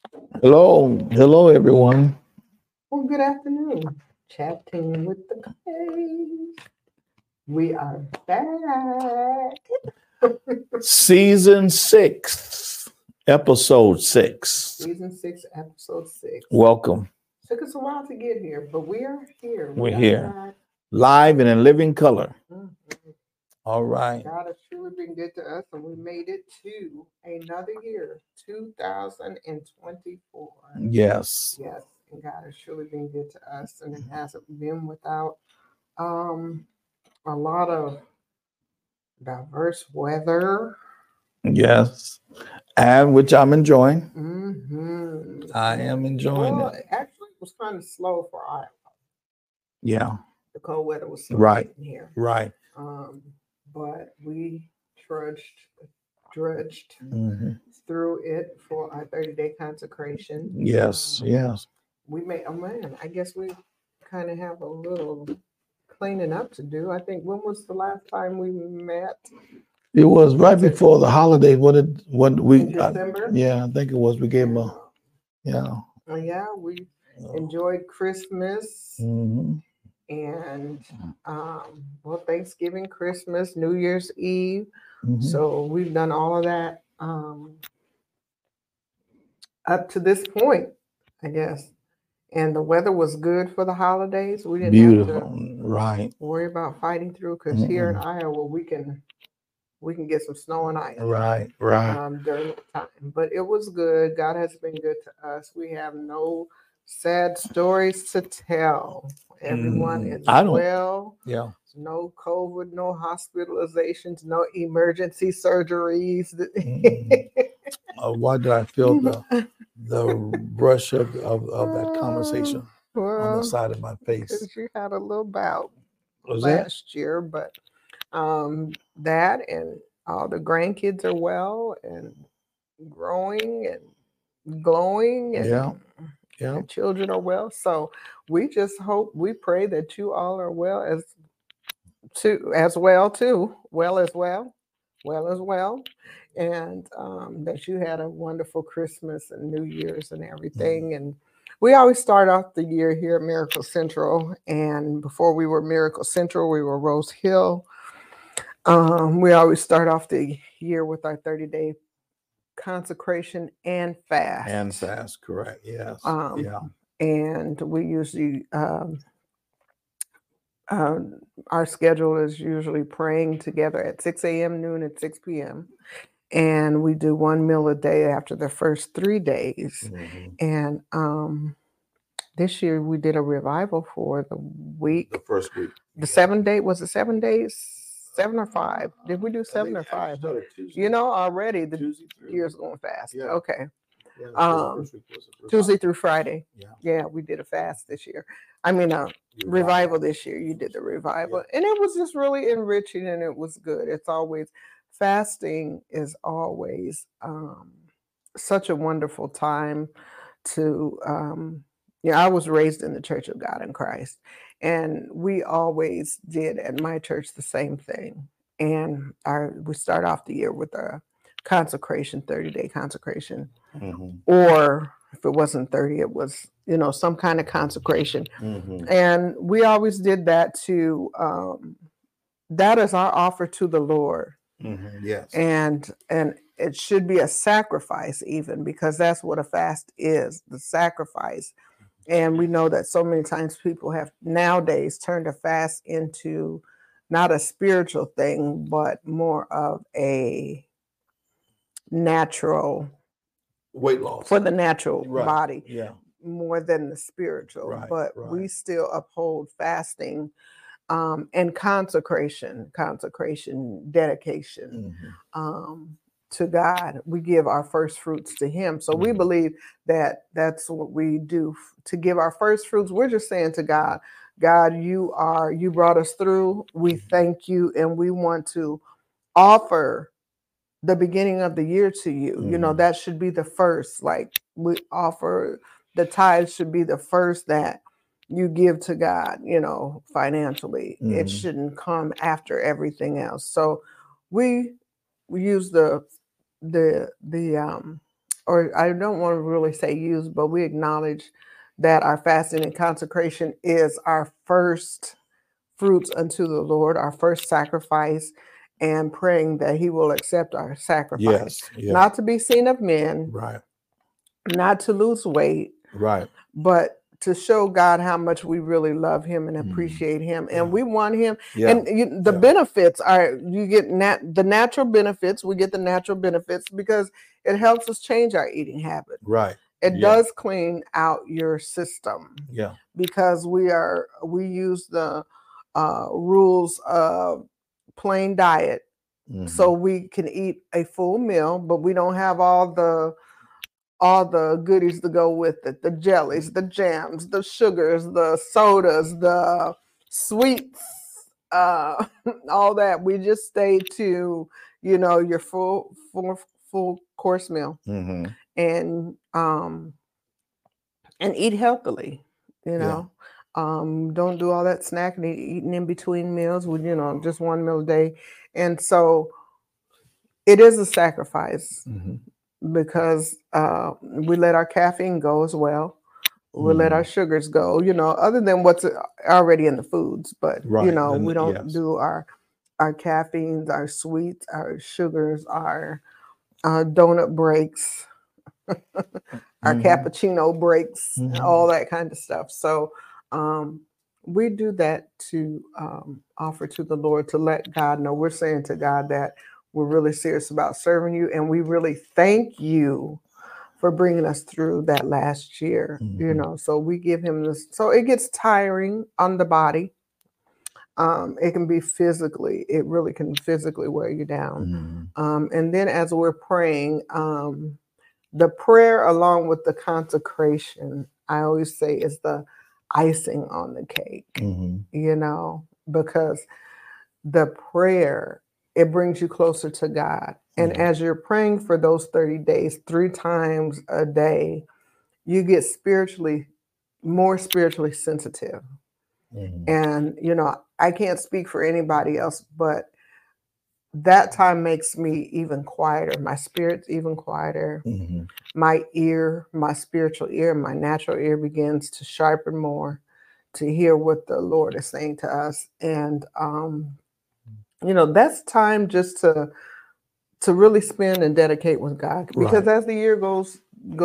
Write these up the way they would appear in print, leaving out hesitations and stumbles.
Hello, everyone. Well, good afternoon. Chatting with the Clays. We are back. Season 6, episode 6. Season 6, episode 6. Welcome. Took us a while to get here, but we are here. We We're are here back. live and in living color. Mhm. All right. God has truly been good to us, and we made it to another year, 2024. Yes. Yes, and God has truly been good to us, and it hasn't been without um, a lot of diverse weather. Yes. And which I'm enjoying. I am Mm-hmm. enjoying Well, it. actually, it was kind of slow for Iowa. Yeah. The cold weather was slow Right. getting here. Right. Um, but we drudged hmm through it for our 30-day consecration. Yes. Yes. We made, oh man, I guess we kind of have a little cleaning up to do. I think, when was the last time we met? It was right before the holidays. What In we, December? yeah, I think it was. We gave them a, yeah. Yeah, we enjoyed Christmas. hmm And well, Thanksgiving, Christmas, New Year's Eve. hmm So we've done all of that up to this point, I guess. And the weather was good for the holidays. We didn't have to Beautiful. Right. worry about fighting through, because here in Iowa we can get some snow and ice Right, right. during the time. But it was good. God has been good to us. We have no sad stories to tell. Everyone is I don't. well. Yeah. No COVID, no hospitalizations, no emergency surgeries. Why did I feel the brush of that conversation on the Well, side of my face? because you had a little bout Was that? last year, but that and all the grandkids are well and growing and glowing, and Yeah. Yeah. the children are well. So we just hope, we pray that you all are well as well too, well as well, well as well, and that you had a wonderful Christmas and New Year's and everything. And we always start off the year here at Miracle Central, and before we were Miracle Central, we were Rose Hill. We always start off the year with our 30-day consecration and fast. And fast, correct. Yes. Yeah. And we usually our schedule is usually praying together at 6 a.m., noon, and 6 p.m. And we do one meal a day after the first 3 days. And this year we did a revival for the week. The first week. The 7 day, was it 7 days? 7 or 5? Did we do 7 or 5? You know, already the year's going fast. Yeah. Okay. Yeah, Tuesday through Friday. Yeah, we did a fast this year. I mean, revival this year. You did the revival, and it was just really enriching, and it was good. It's always, fasting is always such a wonderful time to. I was raised in the Church of God in Christ, and we always did at my church the same thing. And we start off the year with a consecration, 30-day consecration. Or if it wasn't 30, it was, some kind of consecration. And we always did that to, that is our offer to the Lord. Yes. And it should be a sacrifice, even, because that's what a fast is, the sacrifice. And we know that so many times people have nowadays turned a fast into not a spiritual thing, but more of a natural weight loss for the natural body, more than the spiritual. But we still uphold fasting and consecration, dedication to God. We give our first fruits to Him. So we believe that that's what we do to give our first fruits. We're just saying to God, you brought us through. We thank you, and we want to offer the beginning of the year to you. That should be the first. Like, we offer the tithes, should be the first that you give to God, financially. It shouldn't come after everything else. So we use the or I don't want to really say use, but we acknowledge that our fasting and consecration is our first fruits unto the Lord, our first sacrifice, and praying that He will accept our sacrifice. Yes. Yeah. Not to be seen of men, Right. not to lose weight, Right. but to show God how much we really love Him and appreciate Him, and we want Him. Yeah. And the benefits are, you get the natural benefits. We get the natural benefits because it helps us change our eating habit. Right. It does clean out your system. Yeah. Because we use the rules of plain diet, so we can eat a full meal, but we don't have all the goodies to go with it, the jellies, the jams, the sugars, the sodas, the sweets, all that. We just stay to, your full course meal, and eat healthily, don't do all that snacking, eating in between meals with, just one meal a day. And so it is a sacrifice, because we let our caffeine go as well. We let our sugars go, other than what's already in the foods. But, we don't do our caffeines, our sweets, our sugars, our donut breaks, our cappuccino breaks, all that kind of stuff. So we do that to offer to the Lord, to let God know. We're saying to God that we're really serious about serving you, and we really thank you for bringing us through that last year, so we give Him this. So it gets tiring on the body. It can be it really can physically wear you down. And then as we're praying, the prayer along with the consecration, I always say, is the icing on the cake, because the prayer, it brings you closer to God. And as you're praying for those 30 days, 3 times a day, you get more spiritually sensitive. And, I can't speak for anybody else, but that time makes me even quieter. My spirit's even quieter. My ear, my spiritual ear, my natural ear begins to sharpen more to hear what the Lord is saying to us. And, that's time just to really spend and dedicate with God. Because as the year goes,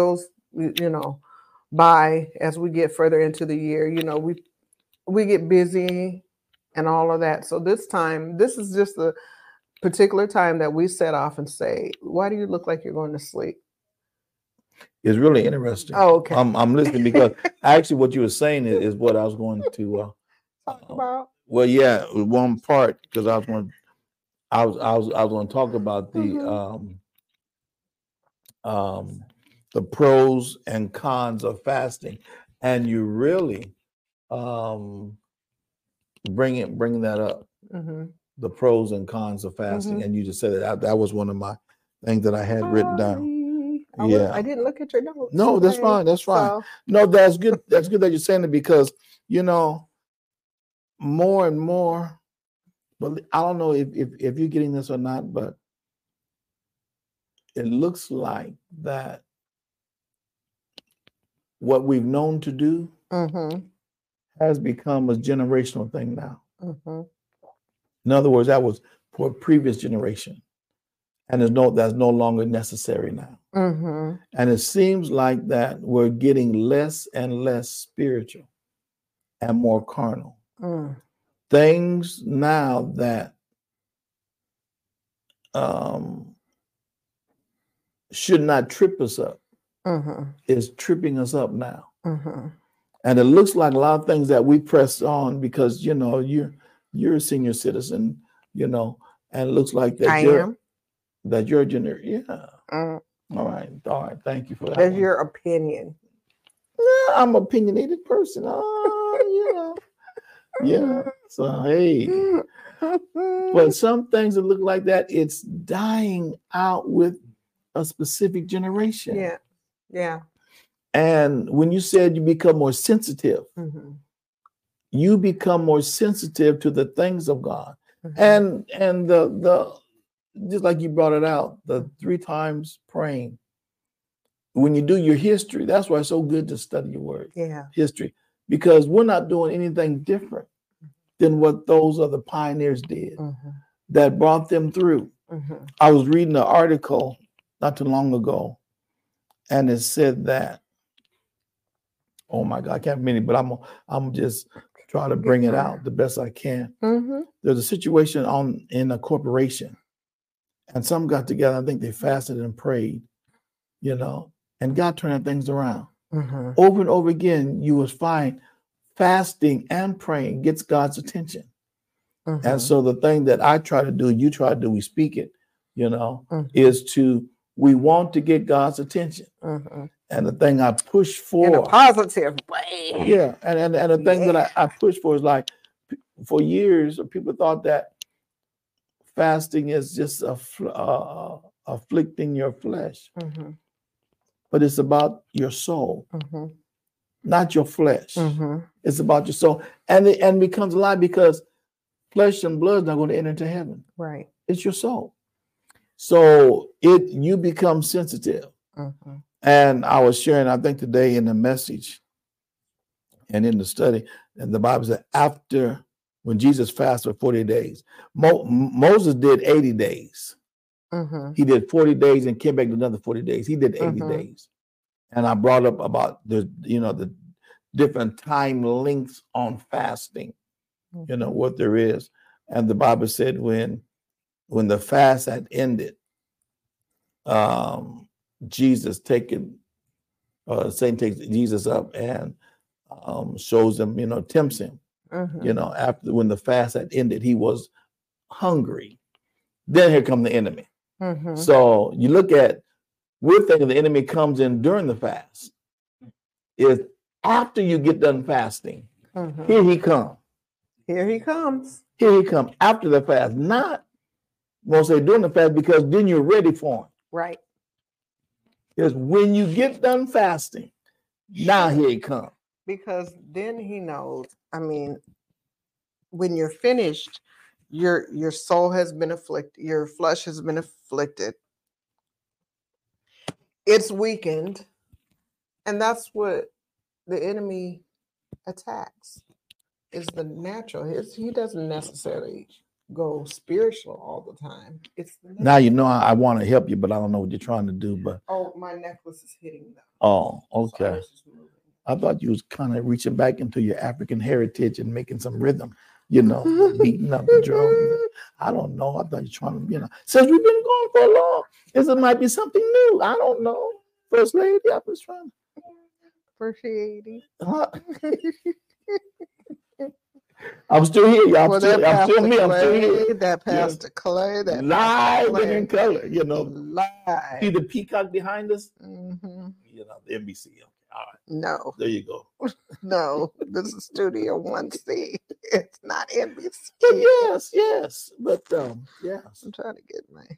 by, as we get further into the year, we get busy and all of that. So this is just a particular time that we set off and say, why do you look like you're going to sleep? It's really interesting. Oh, okay. I'm listening, because actually what you were saying is what I was going to talk about. Well, yeah, one part, because I was going to talk about the pros and cons of fasting, and you really bringing that up, the pros and cons of fasting, and you just said that was one of my things that I had written down. I didn't look at your notes. No, that's fine. That's fine. So. No, that's good. That's good that you're saying it, because more and more. But I don't know if you're getting this or not, but it looks like that what we've known to do has become a generational thing now. In other words, that was for a previous generation, and that's no longer necessary now. And it seems like that we're getting less and less spiritual and more carnal. Things now that should not trip us up is tripping us up now. And it looks like a lot of things that we press on because, you're a senior citizen, and it looks like that you're a junior. Yeah. All right. Thank you for that. That's your opinion. Yeah, I'm an opinionated person. Yeah. So, hey. But some things that look like that, it's dying out with a specific generation. Yeah. Yeah. And when you said you become more sensitive, you become more sensitive to the things of God. And the just like you brought it out, the 3 times praying. when you do your history, that's why it's so good to study your word. Yeah. History. Because we're not doing anything different than what those other pioneers did that brought them through. I was reading an article not too long ago, and it said that, oh my God, I can't remember, but I'm just trying to bring it out the best I can. There's a situation in a corporation, and some got together. I think they fasted and prayed, and God turned things around. Over and over again, you will find fasting and praying gets God's attention. And so the thing that I try to do, you try to do, we speak it, is we want to get God's attention. And the thing I push for in a positive way. Yeah. And the thing that I push for is like, for years, people thought that fasting is just afflicting your flesh. But it's about your soul, not your flesh. It's about your soul. And it becomes a lie because flesh and blood is not going to enter into heaven. Right. It's your soul. So you become sensitive. And I was sharing, I think today in the message and in the study, and the Bible said after, when Jesus fasted for 40 days, Moses did 80 days. He did 40 days and came back to another 40 days. He did 80 days. And I brought up about the different time lengths on fasting, what there is. And the Bible said when the fast had ended, Satan takes Jesus up and shows him, tempts him. After when the fast had ended, he was hungry. Then here come the enemy. So you look at, we're thinking the enemy comes in during the fast. Is after you get done fasting, here he comes. Here he comes. Here he comes after the fast, not won't say during the fast, because then you're ready for him. Right. Because when you get done fasting, now here he comes. Because then he knows, when you're finished, your soul has been afflicted, your flesh has been afflicted. It's weakened. And that's what the enemy attacks, is the natural. He doesn't necessarily go spiritual all the time. It's now I want to help you, but I don't know what you're trying to do. But my necklace is hitting them. Oh, okay. I thought you was kind of reaching back into your African heritage and making some rhythm, beating up the drum. I don't know. I thought you're trying to, since we've been going for a long, it might be something new. I don't know. First lady, I was trying to. First lady. I'm still here, y'all. I'm still me. I'm still here. That Pastor Clay. That live and in color, Live. See the peacock behind us? The NBC. All right. No. There you go. No, this is Studio 1C. It's not NBC. Yes. But yes. I'm trying to get my.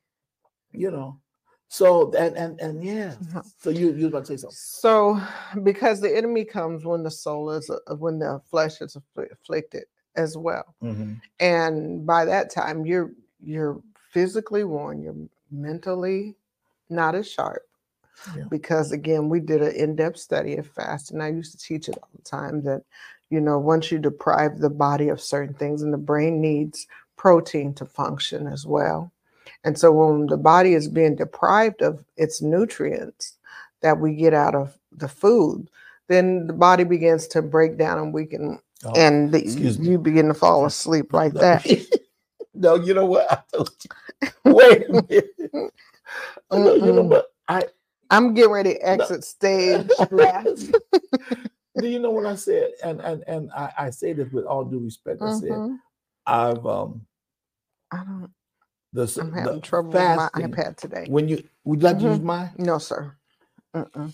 So and yeah. So you was about to say something. So because the enemy comes when the soul is when the flesh is afflicted as well, and by that time you're physically worn, you're mentally not as sharp. Yeah. Because again, we did an in-depth study of fasting. I used to teach it all the time that, once you deprive the body of certain things, and the brain needs protein to function as well. And so when the body is being deprived of its nutrients that we get out of the food, then the body begins to break down and weaken, and you begin to fall asleep like that. No, you know what? I told you. Wait a minute. I'm getting ready to exit stage left. Do you know what I said? And I say this with all due respect. I said I'm having trouble fasting, with my iPad today. Would you like to use mine? No, sir. You are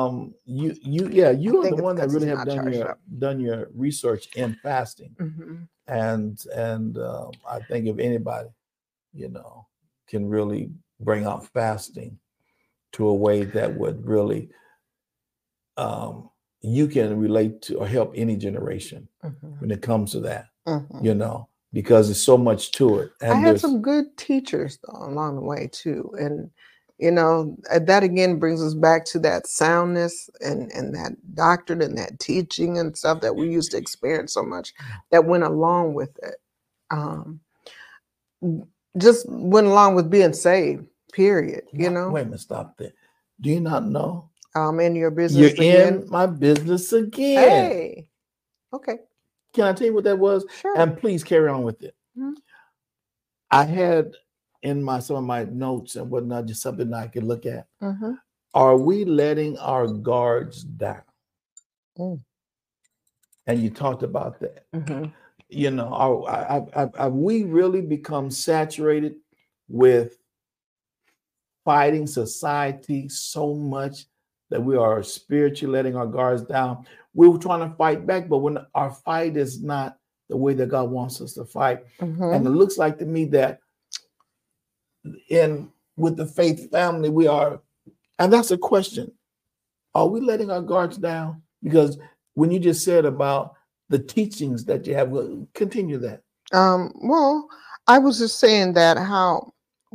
the one that really have done your research in fasting, and I think if anybody, can really bring out fasting to a way that would really, you can relate to or help any generation when it comes to that, because there's so much to it. And I had some good teachers though, along the way too, and You know, that again brings us back to that soundness and that doctrine and that teaching and stuff that we used to experience so much that went along with it. Just went along with being saved, period. You know? Wait a minute, stop there. Do you not know? I'm in your business again. In my business again. Hey. Okay. Can I tell you what that was? Sure. And please carry on with it. Mm-hmm. I had in some of my notes and whatnot, just something I could look at. Mm-hmm. Are we letting our guards down? Mm. And you talked about that. Mm-hmm. You know, are we really become saturated with fighting society so much that we are spiritually letting our guards down? We're trying to fight back, but when our fight is not the way that God wants us to fight, mm-hmm. and it looks like to me that with the faith family, we are, and that's a question. Are we letting our guards down? Because when you just said about the teachings that you have, continue that. Well, I was just saying that how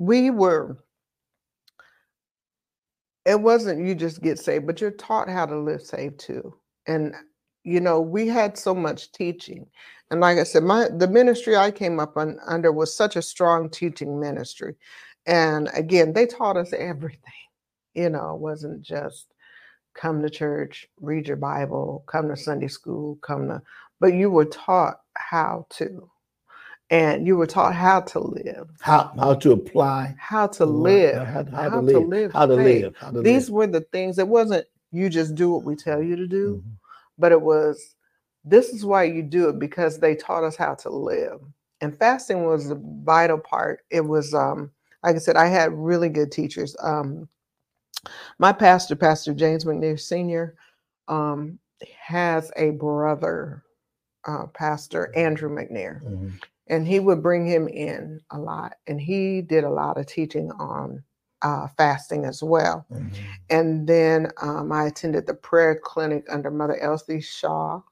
it wasn't you just get saved, but you're taught how to live saved too. And, you know, we had so much teaching. And like I said, the ministry I came up under was such a strong teaching ministry. And again, they taught us everything. You know, it wasn't just come to church, read your Bible, come to Sunday school, but you were taught how to. And you were taught how to live, how to apply, how to live, how to live. These were the things. It wasn't you just do what we tell you to do, mm-hmm. but it was, this is why you do it, because they taught us how to live. And fasting was a vital part. It was, like I said, I had really good teachers. My pastor, Pastor James McNair Sr., has a brother, Pastor Andrew McNair. Mm-hmm. And he would bring him in a lot. And he did a lot of teaching on fasting as well. Mm-hmm. And then I attended the prayer clinic under Mother Elsie Shaw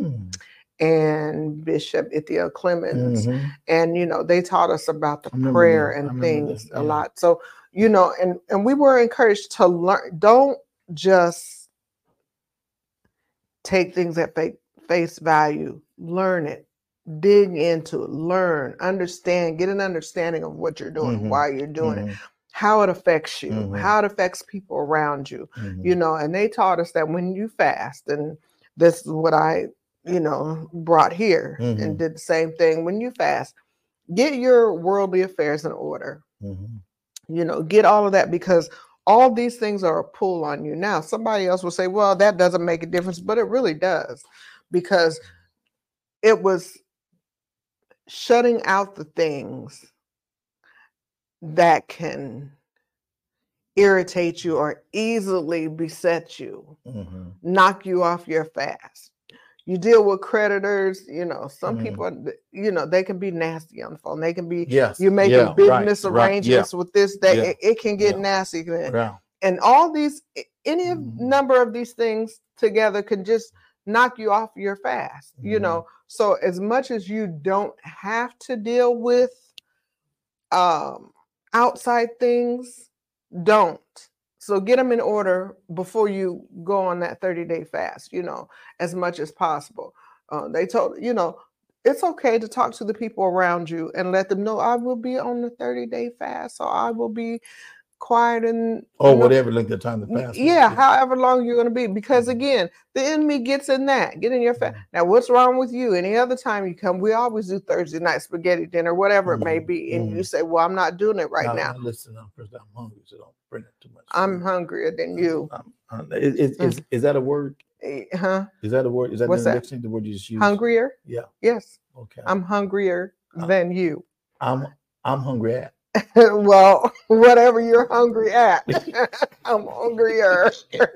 and Bishop Ithiel Clemens. Mm-hmm. And, you know, they taught us about the prayer and things a lot. So, you know, and we were encouraged to learn. Don't just take things at face value. Learn it. Dig into it, learn, understand, get an understanding of what you're doing, mm-hmm. why you're doing mm-hmm. it, how it affects you, mm-hmm. how it affects people around you, mm-hmm. you know, and they taught us that when you fast, and this is what I, you know, brought here mm-hmm. and did the same thing. When you fast, get your worldly affairs in order, mm-hmm. you know, get all of that, because all these things are a pull on you. Now, somebody else will say, well, that doesn't make a difference, but it really does, because it was shutting out the things that can irritate you or easily beset you, mm-hmm. knock you off your fast. You deal with creditors, you know, some mm-hmm. people, you know, they can be nasty on the phone. They can be, you're making business arrangements with this, that it can get nasty. Yeah. And all these, any mm-hmm. number of these things together can just knock you off your fast, mm-hmm. you know. So as much as you don't have to deal with outside things, don't. So get them in order before you go on that 30-day fast, you know, as much as possible. They told, you know, it's okay to talk to the people around you and let them know, I will be on the 30-day fast, so I will be quiet and whatever length of time the fast. Yeah, however long you're going to be, because again, the enemy gets in that. Get in your fast. Now, what's wrong with you? Any other time you come, we always do Thursday night spaghetti dinner, whatever it may be, and you say, "Well, I'm not doing it right now." Listen, I'm hungry, so don't bring it too much. I'm hungrier than you. Is that a word? Huh? Is that a word? Is that What's that? The word you just used? Hungrier? Yeah. Yes. Okay. I'm hungrier than you. I'm hungry at. Well, whatever you're hungry at, I'm hungrier.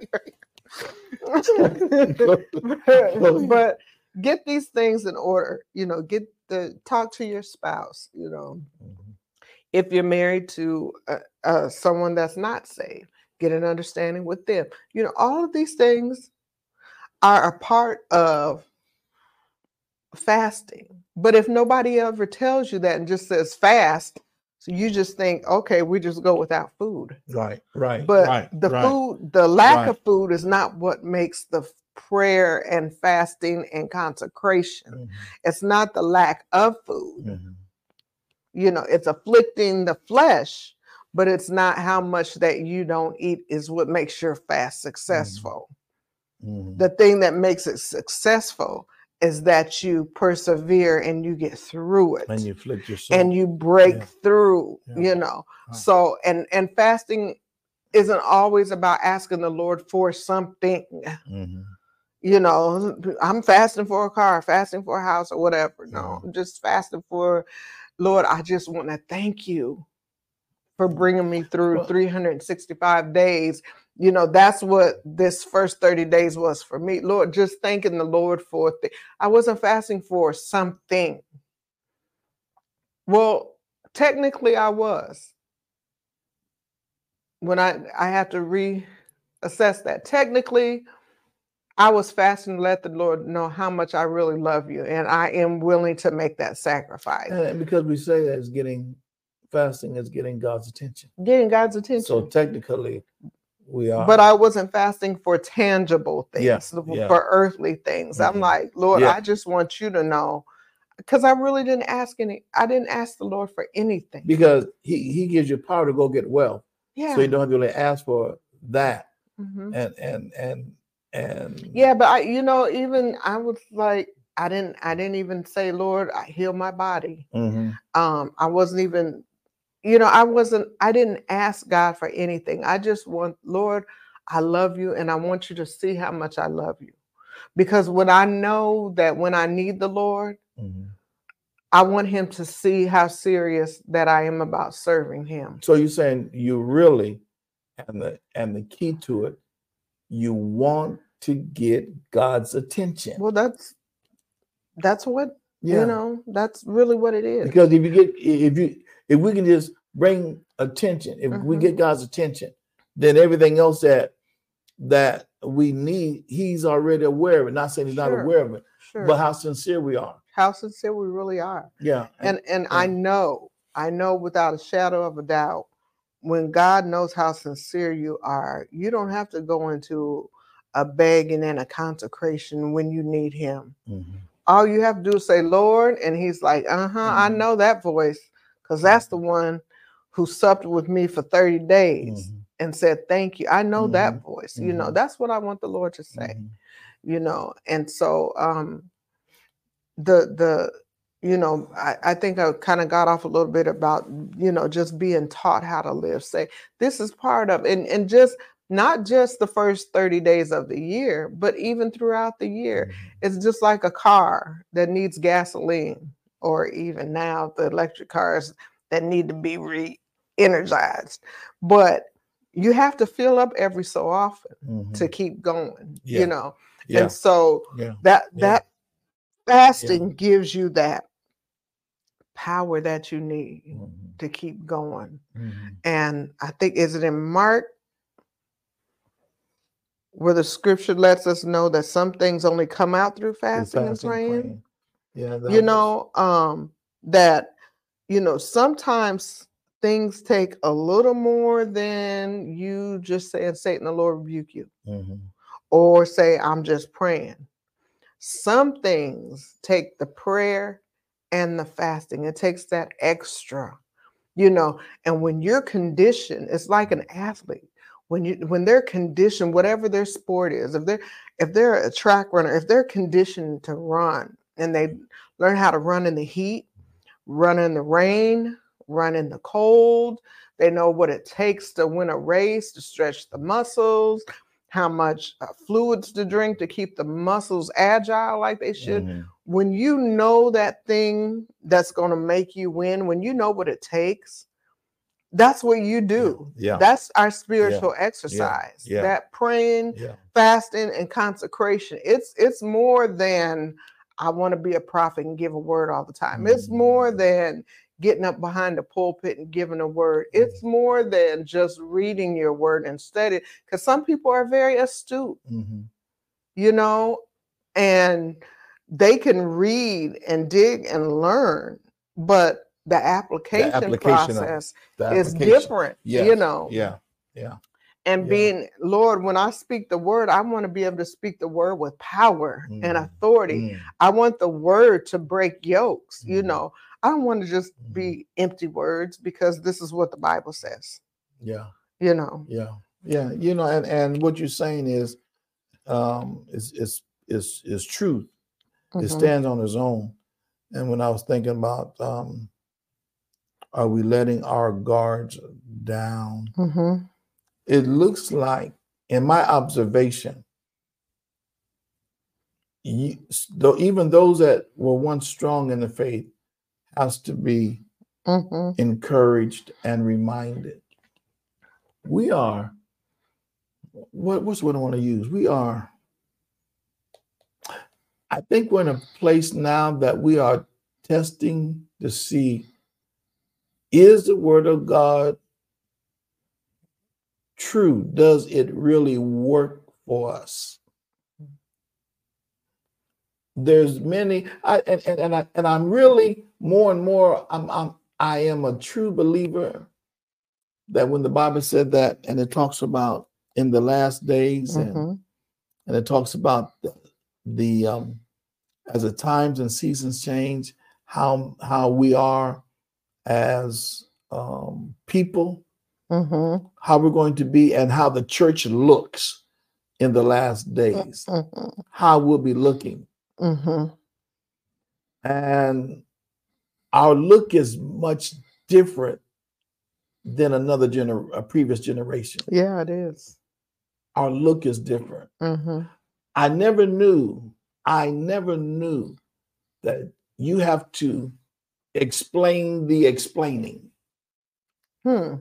But get these things in order. You know, talk to your spouse. You know, mm-hmm. if you're married to someone that's not saved, get an understanding with them. You know, all of these things are a part of fasting. But if nobody ever tells you that and just says fast, So you just think, okay, we just go without food. Right. But the food, the lack of food is not what makes the prayer and fasting and consecration. It's not the lack of food. You know, it's afflicting the flesh, but it's not how much that you don't eat is what makes your fast successful. The thing that makes it successful is that you persevere and you get through it. And you afflict your soul. And you break through, you know. So, and fasting isn't always about asking the Lord for something. You know, I'm fasting for a car, fasting for a house or whatever. No, I'm just fasting for, Lord, I just want to thank you for bringing me through 365 days. You know, that's what this first 30 days was for me. Lord, just thanking the Lord for it. I wasn't fasting for something. Well, technically I was. When I have to reassess that. Technically, I was fasting to let the Lord know how much I really love you. And I am willing to make that sacrifice. And because we say that it's fasting is getting God's attention. Getting God's attention. So technically, we are. But I wasn't fasting for tangible things, for earthly things. I'm like, Lord, I just want you to know, because I really didn't ask I didn't ask the Lord for anything. Because he gives you power to go get wealth. Yeah. So you don't have to really ask for that. And yeah, but I was like, I didn't even say, Lord, I heal my body. I wasn't even, I didn't ask God for anything. I just want, Lord, I love you and I want you to see how much I love you. Because when I know that when I need the Lord, I want him to see how serious that I am about serving him. So you're saying you really, and the key to it, you want to get God's attention. Well, that's what, that's really what it is. Because if we can just bring attention, if we get God's attention, then everything else that we need, he's already aware of it. Not saying he's not aware of it, but how sincere we are. How sincere we really are. Yeah. And I know without a shadow of a doubt, when God knows how sincere you are, you don't have to go into a begging and a consecration when you need him. All you have to do is say, Lord, and he's like, I know that voice, because that's the one who supped with me for 30 days and said, thank you. I know that voice. That's what I want the Lord to say, and so I think I kind of got off a little bit about, just being taught how to live. Say, this is part of, and just not just the first 30 days of the year, but even throughout the year. It's just like a car that needs gasoline, or even now the electric cars that need to be re-energized. But you have to fill up every so often to keep going, And so that fasting gives you that power that you need to keep going. And I think, is it in Mark where the scripture lets us know that some things only come out through fasting and praying? Yeah, that sometimes things take a little more than you just saying, Satan, the Lord rebuke you, or say, I'm just praying. Some things take the prayer and the fasting. It takes that extra, and when you're conditioned, it's like an athlete. When they're conditioned, whatever their sport is, if they're a track runner, if they're conditioned to run and they learn how to run in the heat, run in the rain, run in the cold, they know what it takes to win a race, to stretch the muscles, how much fluids to drink to keep the muscles agile like they should. When you know that thing that's going to make you win, when you know what it takes, that's what you do. That's our spiritual exercise. That praying, fasting, and consecration. It's more than I want to be a prophet and give a word all the time. It's more than getting up behind the pulpit and giving a word. It's more than just reading your word and study, because some people are very astute, and they can read and dig and learn, but the application process is different, yes. you know. Yeah. And being, Lord, when I speak the word, I want to be able to speak the word with power and authority. I want the word to break yokes, you know. I don't want to just be empty words, because this is what the Bible says. Yeah. You know. Yeah. Yeah. You know, and what you're saying is truth. It stands on its own. And when I was thinking about, are we letting our guards down? It looks like, in my observation, even those that were once strong in the faith has to be encouraged and reminded. We are, what's what I want to use? We are, I think we're in a place now that we are testing to see, is the word of God true? Does it really work for us? There's many, and I'm really more and more, I am a true believer that when the Bible said that, and it talks about in the last days, and it talks about the as the times and seasons change, how we are as people, how we're going to be, and how the church looks in the last days, how we'll be looking. And our look is much different than a previous generation. Yeah, it is. Our look is different. I never knew that you have to explain the explaining. I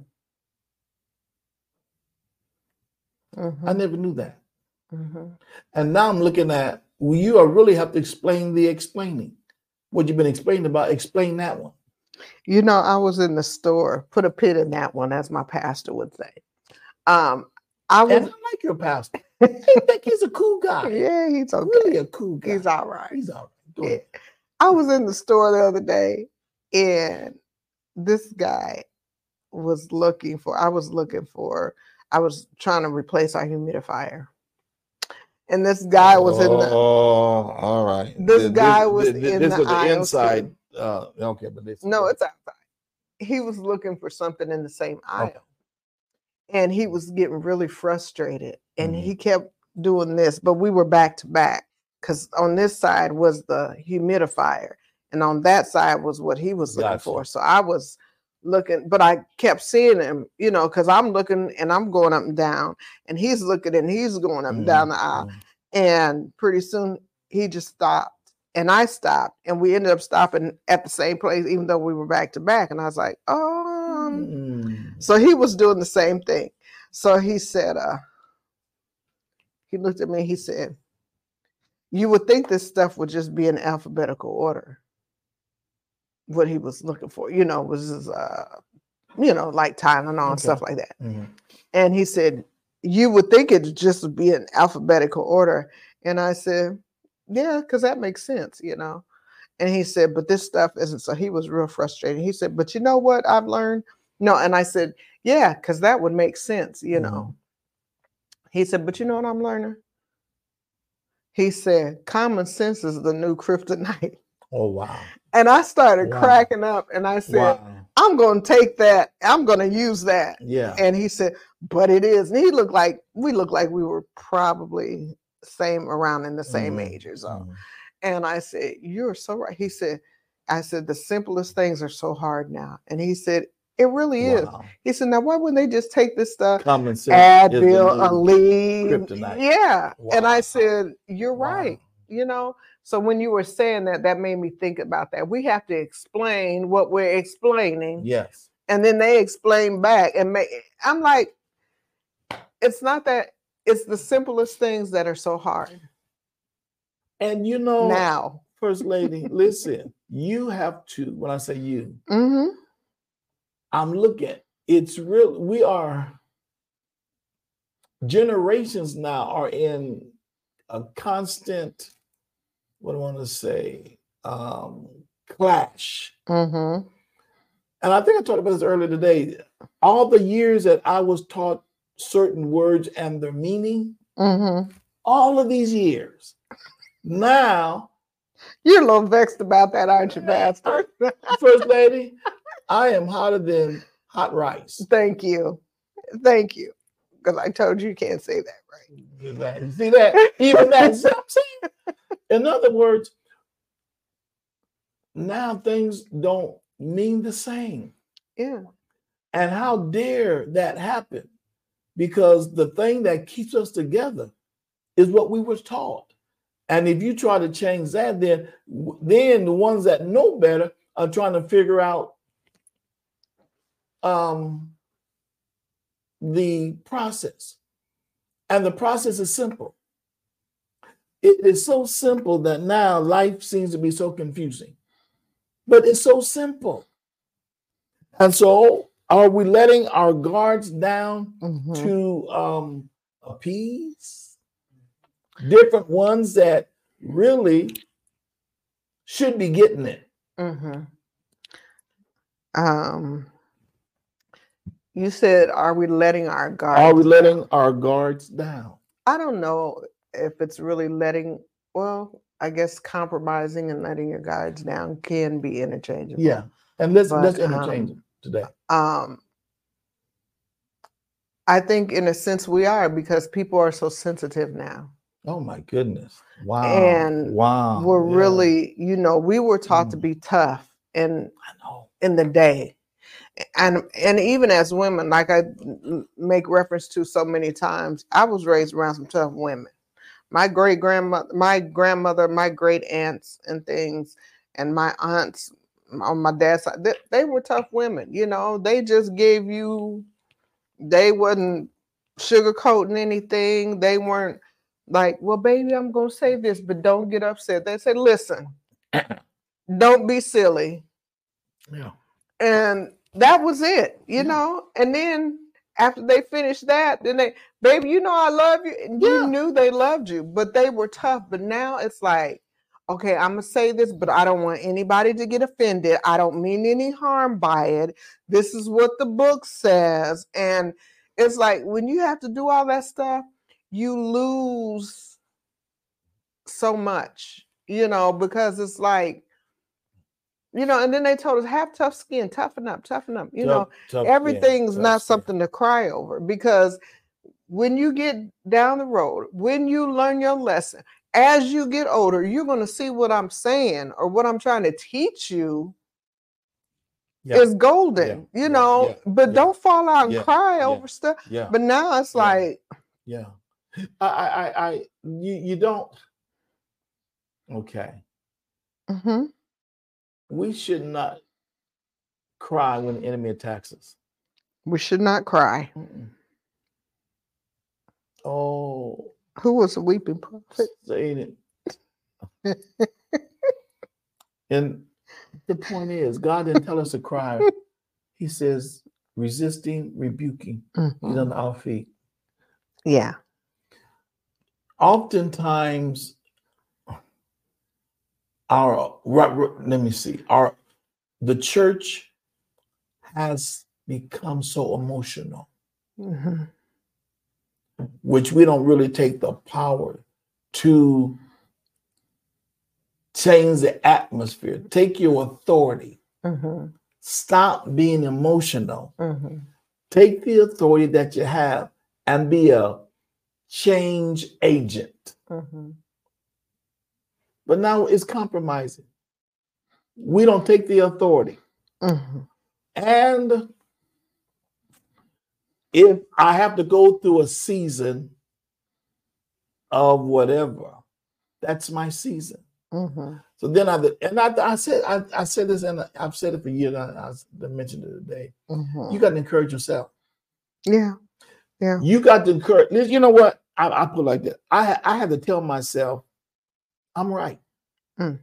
never knew that. And now I'm looking at, well, you really have to explain the explaining. What you've been explaining about, explain that one. You know, I was in the store, put a pin in that one, as my pastor would say. I like your pastor. I think he's a cool guy. Yeah, he's okay. Really a cool guy. He's all right. He's all right. Yeah. I was in the store the other day, and this guy was I was trying to replace our humidifier. And this guy was in the. Oh, all right. This guy was in this the was the aisle inside. Okay, but this. No, it's outside. He was looking for something in the same aisle. Okay. And he was getting really frustrated. And he kept doing this, but we were back to back, because on this side was the humidifier, and on that side was what he was looking for. So I was looking, but I kept seeing him, you know, because I'm looking and I'm going up and down, and he's looking and he's going up and down the aisle. And pretty soon he just stopped, and I stopped, and we ended up stopping at the same place, even though we were back to back. And I was like, So he was doing the same thing. So he said, he looked at me, he said, you would think this stuff would just be in alphabetical order. What he was looking for, you know, was, like Tylenol and stuff like that. And he said, you would think it'd just be in alphabetical order. And I said, yeah, because that makes sense, you know. And he said, but this stuff isn't. So he was real frustrated. He said, but you know what I've learned? No. And I said, yeah, because that would make sense, you know. He said, but you know what I'm learning? He said, common sense is the new kryptonite. Oh, wow. And I started cracking up, and I said, I'm going to take that. I'm going to use that. Yeah. And he said, but it is. And we looked like we were probably around in the same age or so. And I said, you're so right. He said, I said, the simplest things are so hard now. And he said, it really is. He said, now why wouldn't they just take this stuff? Common sense. Advil, Aleve. Kryptonite. Yeah. And I said, you're right. You know, so when you were saying that, that made me think about that. We have to explain what we're explaining. Yes. And then they explain back. And I'm like, it's not that, it's the simplest things that are so hard. And you know, now, First Lady, listen, you have to, when I say you, I'm looking, it's real, we are, generations now are in a constant, what do I want to say, clash And I think I talked about this earlier today. All the years that I was taught certain words and their meaning, all of these years, now. You're a little vexed about that, aren't you, Pastor? First Lady, I am hotter than hot rice. Thank you. Thank you. Because I told you can't say that, right? You see that? Even that. In other words, now things don't mean the same. Yeah. And how dare that happen? Because the thing that keeps us together is what we were taught. And if you try to change that, then the ones that know better are trying to figure out the process. And the process is simple. It is so simple that now life seems to be so confusing. But it's so simple. And so are we letting our guards down to appease different ones that really should be getting it? You said, are we letting our guards down? Are we letting our guards down? I don't know if it's really letting, well, I guess compromising and letting your guards down can be interchangeable. Yeah. And let's interchange them today. I think in a sense we are, because people are so sensitive now. Oh my goodness. Wow. And we're really, we were taught to be tough in the day. And even as women, like I make reference to so many times, I was raised around some tough women. My great-grandmother, my grandmother, my great aunts and things, and my aunts on my dad's side, they were tough women. They just gave you, they wasn't sugarcoating anything. They weren't like, well, baby, I'm going to say this, but don't get upset. They said, listen, don't be silly. Yeah. And that was it, and then after they finished that, then they, baby, I love you. And you knew they loved you, but they were tough. But now it's like, okay, I'm going to say this, but I don't want anybody to get offended. I don't mean any harm by it. This is what the book says. And it's like, when you have to do all that stuff, you lose so much, because it's like, and then they told us, have tough skin, toughen up. Everything's not something to cry over, because when you get down the road, when you learn your lesson, as you get older, you're going to see what I'm saying or what I'm trying to teach you is golden, but don't fall out and cry over stuff. Yeah. But now it's like, you don't. Okay. We should not cry when the enemy attacks us. We should not cry. Oh. Who was the weeping prophet? Saying it. And the point is, God didn't tell us to cry. He says, resisting, rebuking. He's on our feet. Yeah. Oftentimes, the church has become so emotional, which we don't really take the power to change the atmosphere. Take your authority. Stop being emotional. Take the authority that you have and be a change agent. But now it's compromising. We don't take the authority. And if I have to go through a season of whatever, that's my season. So then I said this, and I've said it for years. I mentioned it today. You got to encourage yourself. Yeah. You got to encourage. You know what? I put it like that. I have to tell myself, I'm right. I'm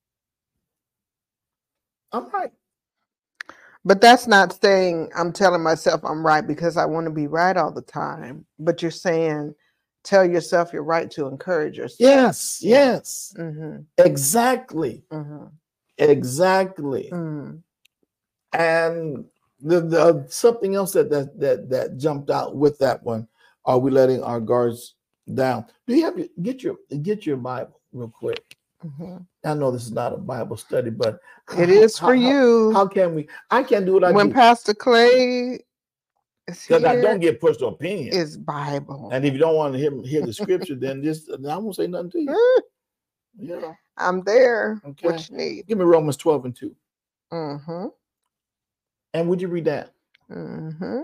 right. But that's not saying I'm telling myself I'm right because I want to be right all the time. But you're saying, tell yourself you're right to encourage yourself. Yes. Exactly. Exactly. And the something else that jumped out with that one. Are we letting our guards down? Do you have get your Bible real quick? Mm-hmm. I know this is not a Bible study, but it is for you. How can we? I can't do what I do. When Pastor Clay is here, because I don't get personal opinion. It's Bible. And if you don't want to hear the scripture, then I won't say nothing to you. Yeah, I'm there. Okay. What you need? Give me Romans 12:2. Mm-hmm. And would you read that? Mm-hmm.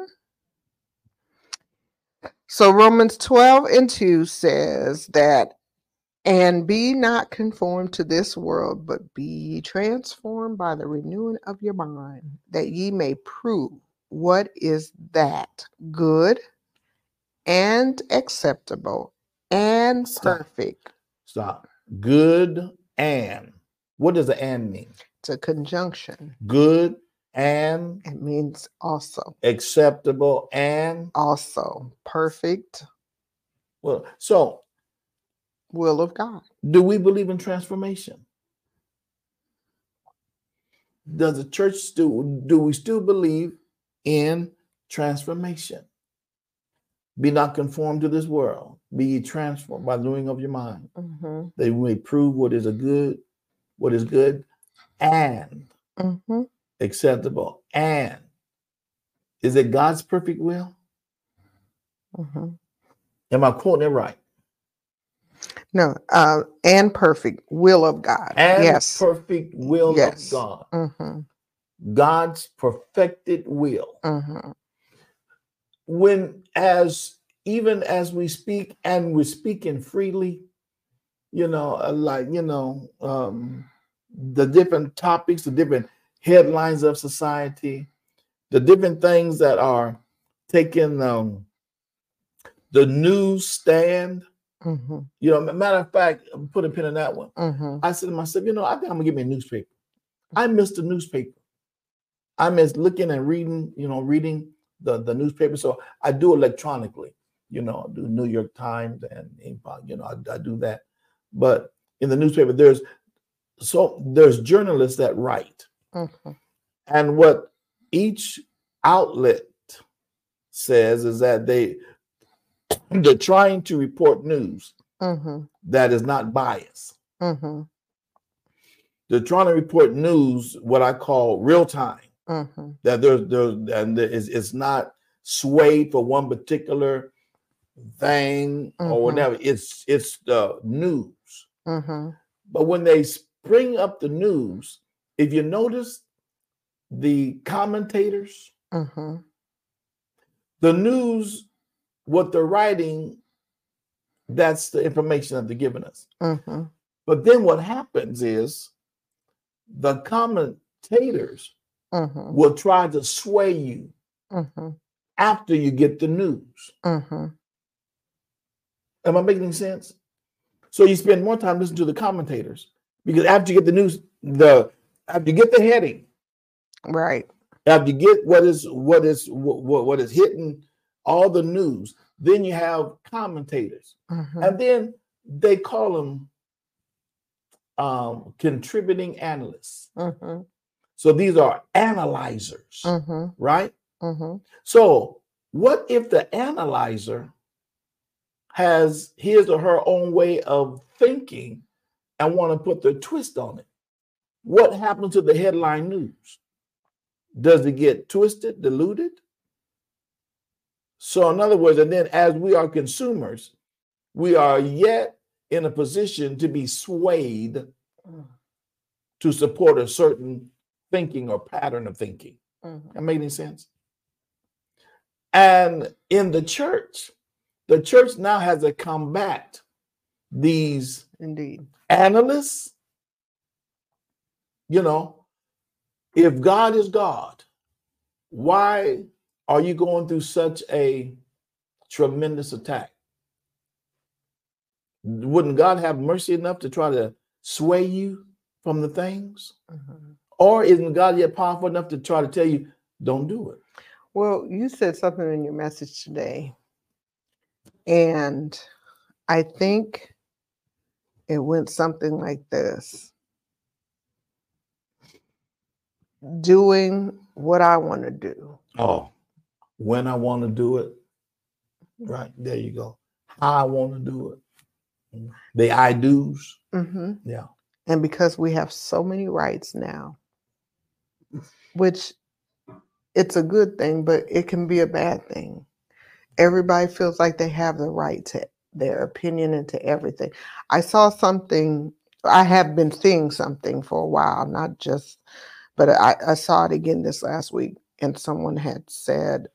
So Romans 12:2 says that, and be not conformed to this world, but be transformed by the renewing of your mind, that ye may prove what is that good and acceptable and perfect. Stop. Good and. What does the and mean? It's a conjunction. Good and. It means also. Acceptable and. Also. Perfect. Well, so. Will of God. Do we believe in transformation? Does the church do we still believe in transformation? Be not conformed to this world. Be ye transformed by the renewing of your mind. Mm-hmm. That we may prove what is good and mm-hmm. acceptable. And is it God's perfect will? Mm-hmm. Am I quoting it right? No, and perfect will of God. And yes. Perfect will yes. of God. Mm-hmm. God's perfected will. Mm-hmm. Even as we speak, and we're speaking freely, the different topics, the different headlines of society, the different things that are taking the news stand. Mm-hmm. Matter of fact, put a pin in that one. Mm-hmm. I said to myself, I think I'm gonna get me a newspaper. I missed the newspaper. I miss looking and reading, reading the newspaper. So I do electronically, I do New York Times and I do that. But in the newspaper, there's journalists that write. Mm-hmm. And what each outlet says is that they're trying to report news mm-hmm. that is not biased. Mm-hmm. They're trying to report news, what I call real time. Mm-hmm. That it's not swayed for one particular thing mm-hmm. or whatever. It's the news. Mm-hmm. But when they bring up the news, if you notice the commentators, mm-hmm. the news, what they're writing, that's the information that they're giving us. Mm-hmm. But then what happens is the commentators mm-hmm. will try to sway you mm-hmm. after you get the news. Mm-hmm. Am I making sense? So you spend more time listening to the commentators because after you get the news, after you get the heading, right? After you get what is hitting all the news, then you have commentators, mm-hmm. and then they call them contributing analysts. Mm-hmm. So these are analyzers, mm-hmm. right? Mm-hmm. So what if the analyzer has his or her own way of thinking and want to put their twist on it? What happens to the headline news? Does it get twisted, diluted? So in other words, and then as we are consumers, we are yet in a position to be swayed to support a certain thinking or pattern of thinking. Mm-hmm. That make any sense? And in the church now has to combat these indeed analysts. If God is God, why are you going through such a tremendous attack? Wouldn't God have mercy enough to try to sway you from the things? Mm-hmm. Or isn't God yet powerful enough to try to tell you, don't do it? Well, you said something in your message today, and I think it went something like this. doing what I want to do. Oh, when I want to do it. Right. There you go. How I want to do it. The I do's. Mm-hmm. Yeah. And because we have so many rights now, which it's a good thing, but it can be a bad thing. Everybody feels like they have the right to their opinion and to everything. I saw something, I have been seeing something for a while, not just, but I saw it again this last week, and someone had said,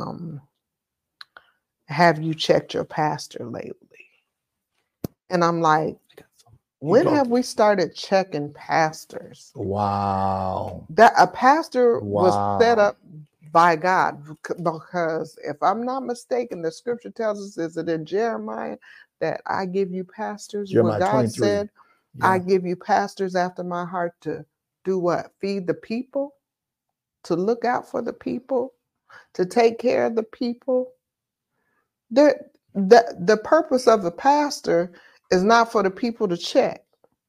have you checked your pastor lately? And I'm like, when have we started checking pastors? Wow. That a pastor was set up by God, because if I'm not mistaken, the scripture tells us, is it in Jeremiah, that I give you pastors? Jeremiah Where God 23. said, I give you pastors after my heart to do what? Feed the people, to look out for the people, to take care of the people. The purpose of the pastor is not for the people to check.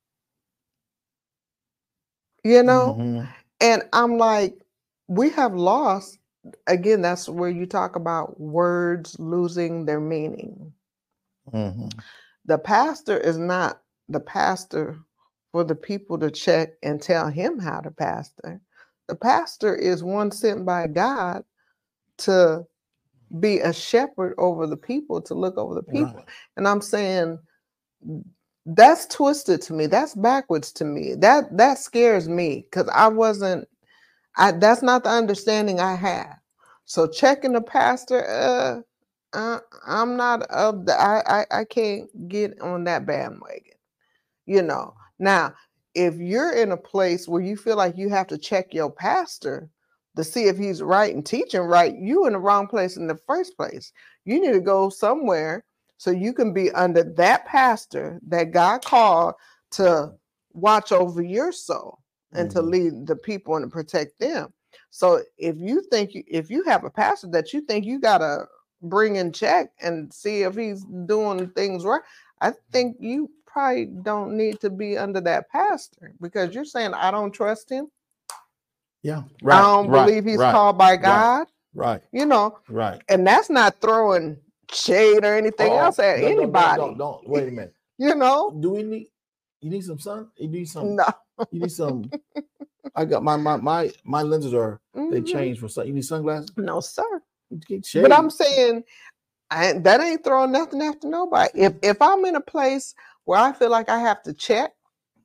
You know? Mm-hmm. And I'm like, we have lost, again, that's where you talk about words losing their meaning. Mm-hmm. The pastor is not the pastor for the people to check and tell him how to pastor. The pastor is one sent by God to be a shepherd over the people, to look over the people. Right. And I'm saying, that's twisted to me. That's backwards to me. That scares me, because that's not the understanding I have. So checking the pastor, I'm not of the, I can't get on that bandwagon, you know. Now, if you're in a place where you feel like you have to check your pastor to see if he's right and teaching right, you in the wrong place in the first place. You need to go somewhere so you can be under that pastor that God called to watch over your soul and to lead the people and to protect them. So if you have a pastor that you think you gotta bring in check and see if he's doing things right, I think you probably don't need to be under that pastor, because you're saying, I don't trust him. Yeah, right. I don't believe he's called by God. Right. You know. Right. And that's not throwing shade or anything else at anybody. Don't wait a minute. You know. Do we need? You need some sun? You need some? No. You need some? I got my lenses are they changed for sun. You need sunglasses? No, sir. But I'm saying, that ain't throwing nothing after nobody. If I'm in a place where I feel like I have to check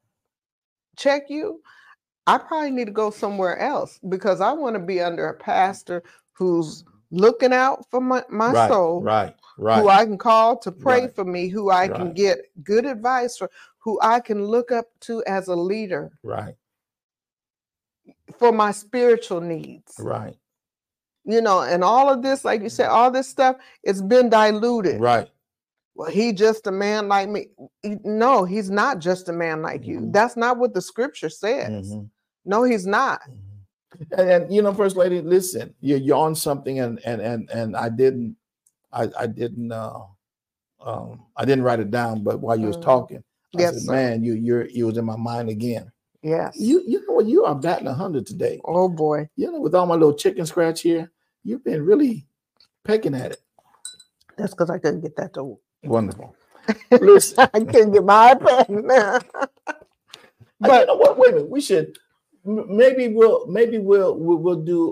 you, I probably need to go somewhere else, because I want to be under a pastor who's looking out for my soul. Right. Who I can call to pray for me, who I can get good advice from, who I can look up to as a leader. Right. For my spiritual needs. Right. You know, and all of this, like you said, all this stuff, it's been diluted. Right. Well, he just a man like me. No, he's not just a man like you. That's not what the scripture says. No, he's not. And you know, First Lady, listen, you're on something, and I didn't write it down, but while you was talking, I said, sir. Man, you was in my mind again. Yes. You know what? You are batting 100 today. Oh boy. You know, with all my little chicken scratch here, you've been really pecking at it. That's because I couldn't get that to work. Wonderful. Listen, I couldn't get my iPad. But you know what? Wait a minute. We should maybe we'll do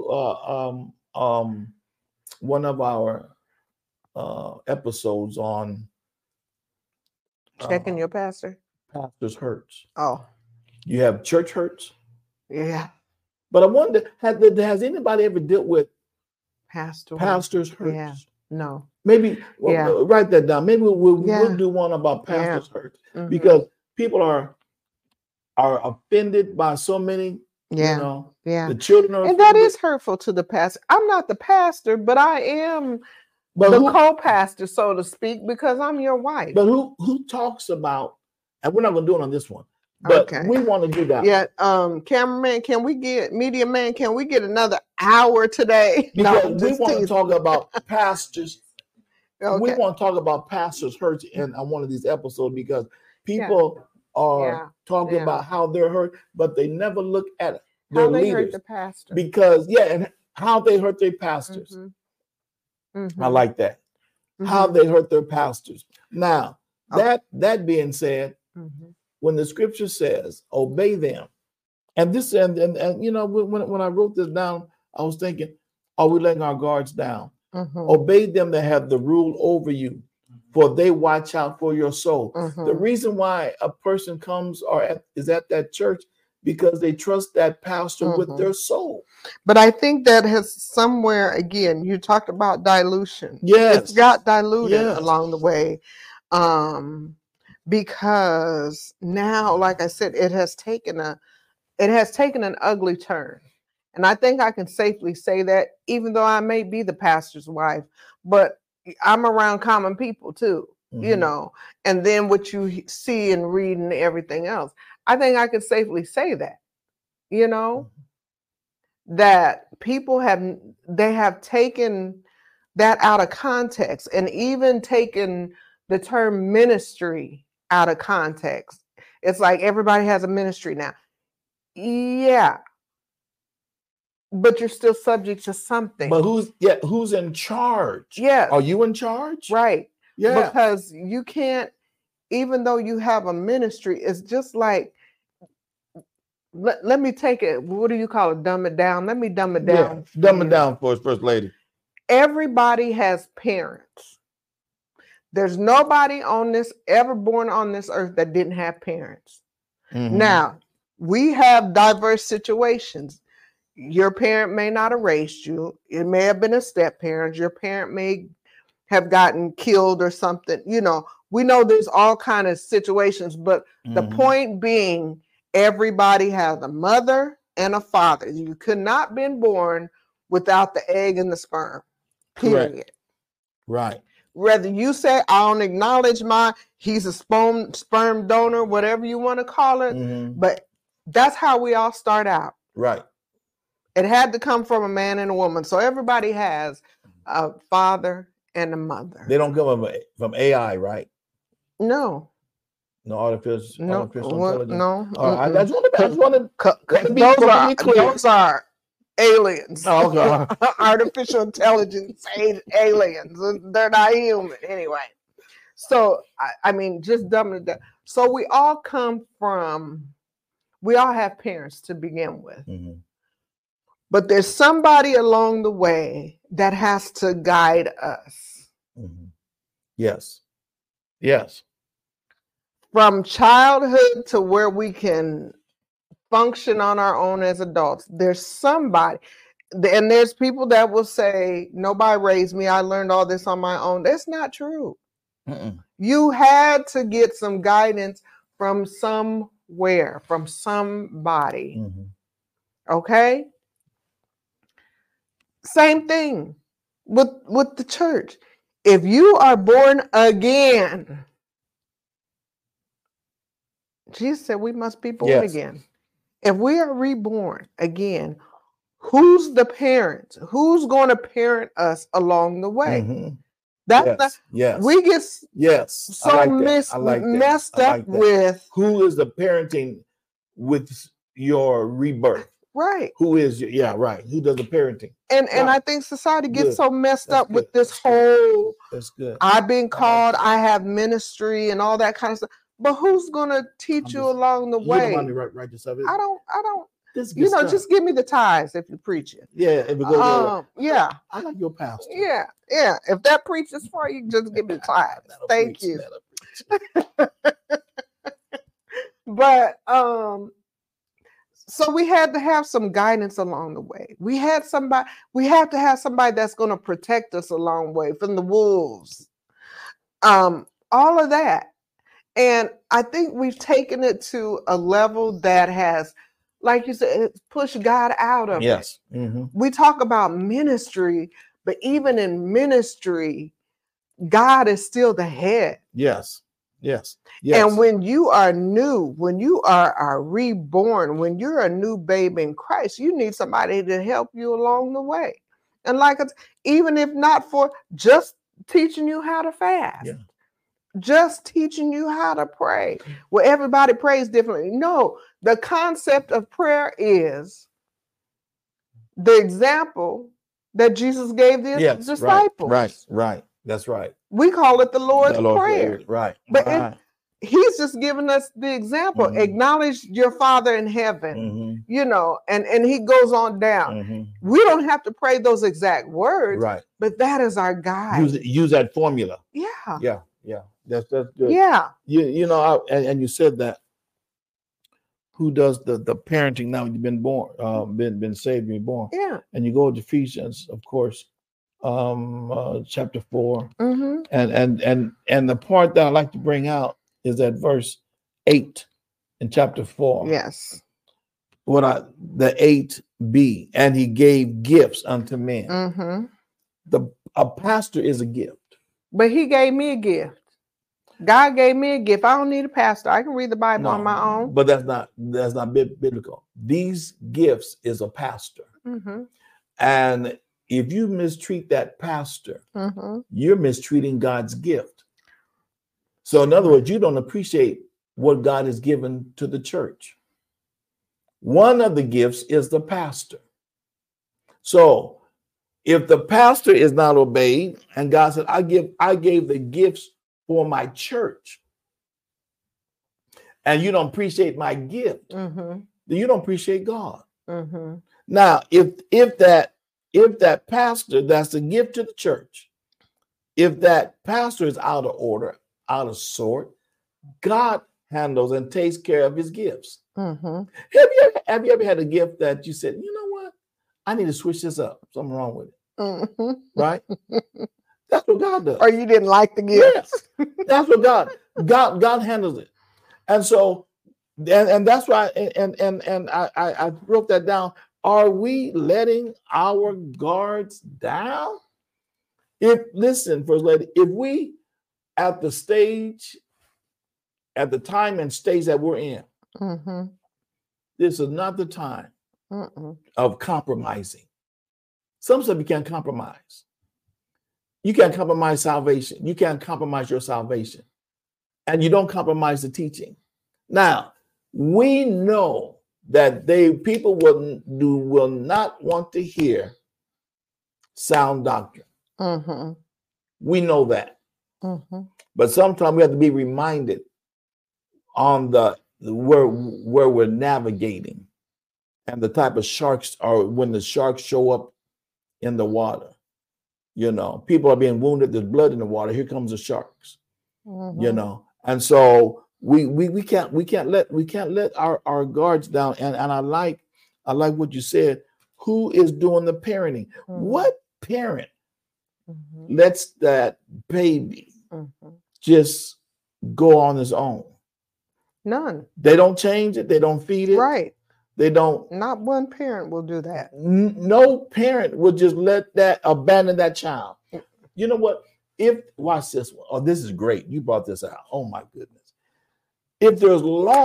one of our episodes on checking your pastor. Pastor's hurts. Oh. You have church hurts? Yeah. But I wonder, has anybody ever dealt with pastor's hurts? Yeah. No. Maybe write that down. Maybe we'll do one about pastor's hurts, because people are offended by so many. You know, the children are and that is hurtful to the pastor. I'm not the pastor, but I am the co-pastor, so to speak, because I'm your wife. But who talks about, and we're not going to do it on this one, but we want to do that. Yeah, cameraman, media man, can we get another hour today? Because we want to talk about pastors. We want to talk about pastors' hurts on one of these episodes, because people are talking about how they're hurt, but they never look at their how they leaders. hurt the pastor. Because, and how they hurt their pastors. Mm-hmm. Mm-hmm. I like that. Mm-hmm. How they hurt their pastors. Now, that being said, when the scripture says, obey them, and this, and you know, when I wrote this down, I was thinking, are we letting our guards down? Obey them that have the rule over you, for they watch out for your soul. The reason why a person comes is at that church because they trust that pastor with their soul. But I think that has somewhere, again, you talked about dilution. Yes. It's got diluted along the way. Because now, like I said, it has taken an ugly turn. And I think I can safely say that, even though I may be the pastor's wife, but I'm around common people too, you know, and then what you see and read and everything else. I think I can safely say that, you know, that people have taken that out of context, and even taken the term ministry out of context. It's like everybody has a ministry now. Yeah. But you're still subject to something. But who's in charge? Yes. Are you in charge? Right. Yeah. Because you can't, even though you have a ministry, it's just like, let me take it. What do you call it? Dumb it down. Let me dumb it down. Yeah. Dumb it down for us, First Lady. Everybody has parents. There's nobody ever born on this earth that didn't have parents. Now, we have diverse situations. Your parent may not have raised you. It may have been a step parent. Your parent may have gotten killed or something. You know, we know there's all kinds of situations, but the point being, everybody has a mother and a father. You could not been born without the egg and the sperm, period. Correct. Right. Whether you say, I don't acknowledge he's a sperm donor, whatever you want to call it, but that's how we all start out. Right. It had to come from a man and a woman. So everybody has a father and a mother. They don't come from AI, right? No. No artificial intelligence? No. I just want to those are aliens. Oh, God. Artificial intelligence aliens. They're not human anyway. So, I mean, just dumb it down. So we all have parents to begin with. But there's somebody along the way that has to guide us. Yes. Yes. From childhood to where we can function on our own as adults. There's somebody, and there's people that will say, nobody raised me. I learned all this on my own. That's not true. You had to get some guidance from somewhere, from somebody. Okay? Same thing with the church. If you are born again, Jesus said we must be born again. If we are reborn again, who's the parent? Who's going to parent us along the way? That's we get so messed up with who is the parenting with your rebirth. Right. Who is, right. Who does the parenting? And I think society gets so messed up with this whole, that's good. I've been called, I have ministry and all that kind of stuff. But who's going to teach you along the way? You don't write this up. I don't, you know, just give me the tithes if you're preaching. Yeah. If it goes yeah. I like your pastor. Yeah. Yeah. If that preaches for you, just give me the tithes. Thank you. But, so we had to have some guidance along the way. We have to have somebody that's going to protect us along the way from the wolves. All of that. And I think we've taken it to a level that has, like you said, it's pushed God out of it. We talk about ministry, but even in ministry, God is still the head. Yes. And when you are new, when you are reborn, when you're a new babe in Christ, you need somebody to help you along the way. And like, even if not for just teaching you how to fast, just teaching you how to pray. Well, everybody prays differently. No, the concept of prayer is the example that Jesus gave the disciples. Right. That's right. We call it the Lord's Prayer. Right. But he's just giving us the example. Mm-hmm. Acknowledge your Father in heaven, mm-hmm. you know, and he goes on down. Mm-hmm. We don't have to pray those exact words, right? But that is our guide. Use that formula. Yeah. That's good. Yeah. You know, and you said that. Who does the parenting now? You've been born, been saved, been born. Yeah. And you go to Ephesians, of course, chapter 4, mm-hmm. and the part that I like to bring out is that verse 8 in chapter 4. Yes. The 8b, and he gave gifts unto men. Mm-hmm. A pastor is a gift. But he gave me a gift. God gave me a gift. I don't need a pastor. I can read the Bible on my own. But that's not biblical. These gifts is a pastor. Mm-hmm. And if you mistreat that pastor, mm-hmm. you're mistreating God's gift. So in other words, you don't appreciate what God has given to the church. One of the gifts is the pastor. So if the pastor is not obeyed, and God said, I gave the gifts for my church, and you don't appreciate my gift, mm-hmm. then you don't appreciate God. Mm-hmm. Now, if that pastor, that's a gift to the church, if that pastor is out of order, out of sort, God handles and takes care of his gifts. Mm-hmm. Have you ever had a gift that you said, you know what, I need to switch this up, something wrong with it, mm-hmm. right? That's what God does. Or you didn't like the gift. Yes. That's what God handles it. And so, and that's why, and I wrote that down. Are we letting our guards down? Listen, First Lady, if we at the time and stage that we're in, mm-hmm. this is not the time of compromising. Some stuff you can't compromise. You can't compromise salvation. You can't compromise your salvation. And you don't compromise the teaching. Now, we know that people will not want to hear sound doctrine. Mm-hmm. We know that. Mm-hmm. But sometimes we have to be reminded on where we're navigating and the type of sharks are when the sharks show up in the water. You know, people are being wounded. There's blood in the water. Here comes the sharks. Mm-hmm. You know, and so we can't let our guards down. And I like what you said. Who is doing the parenting? Mm-hmm. What parent mm-hmm. lets that baby mm-hmm. just go on his own? None. They don't change it. They don't feed it. Right. They don't. Not one parent will do that. No parent will just abandon that child. You know what? Watch this one. Oh, this is great. You brought this out. Oh my goodness. If there's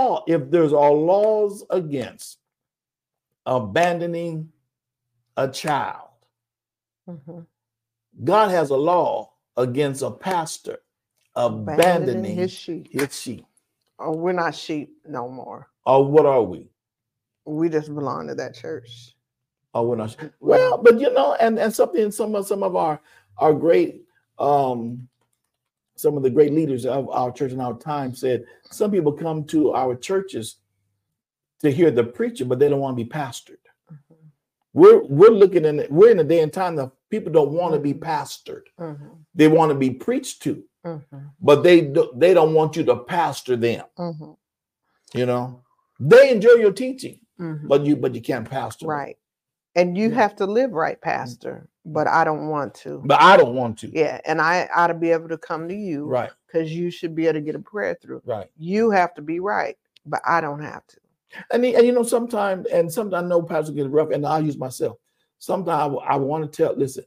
laws against abandoning a child, mm-hmm. God has a law against a pastor abandoning his sheep. Oh, we're not sheep no more. Oh, what are we? We just belong to that church. Oh, we're not. Well, but you know, and something some of our great some of the great leaders of our church in our time said some people come to our churches to hear the preacher, but they don't want to be pastored. Mm-hmm. We're in a day and time that people don't want to be pastored. Mm-hmm. They want to be preached to, mm-hmm. but they don't want you to pastor them. Mm-hmm. You know, they enjoy your teaching. Mm-hmm. But you can't pastor. Right. And you have to live right, pastor. But I don't want to. Yeah. And I ought to be able to come to you. Right. Because you should be able to get a prayer through. Right. You have to be right. But I don't have to. And you know, sometimes I know pastors get rough, and I'll use myself. Sometimes I want to listen,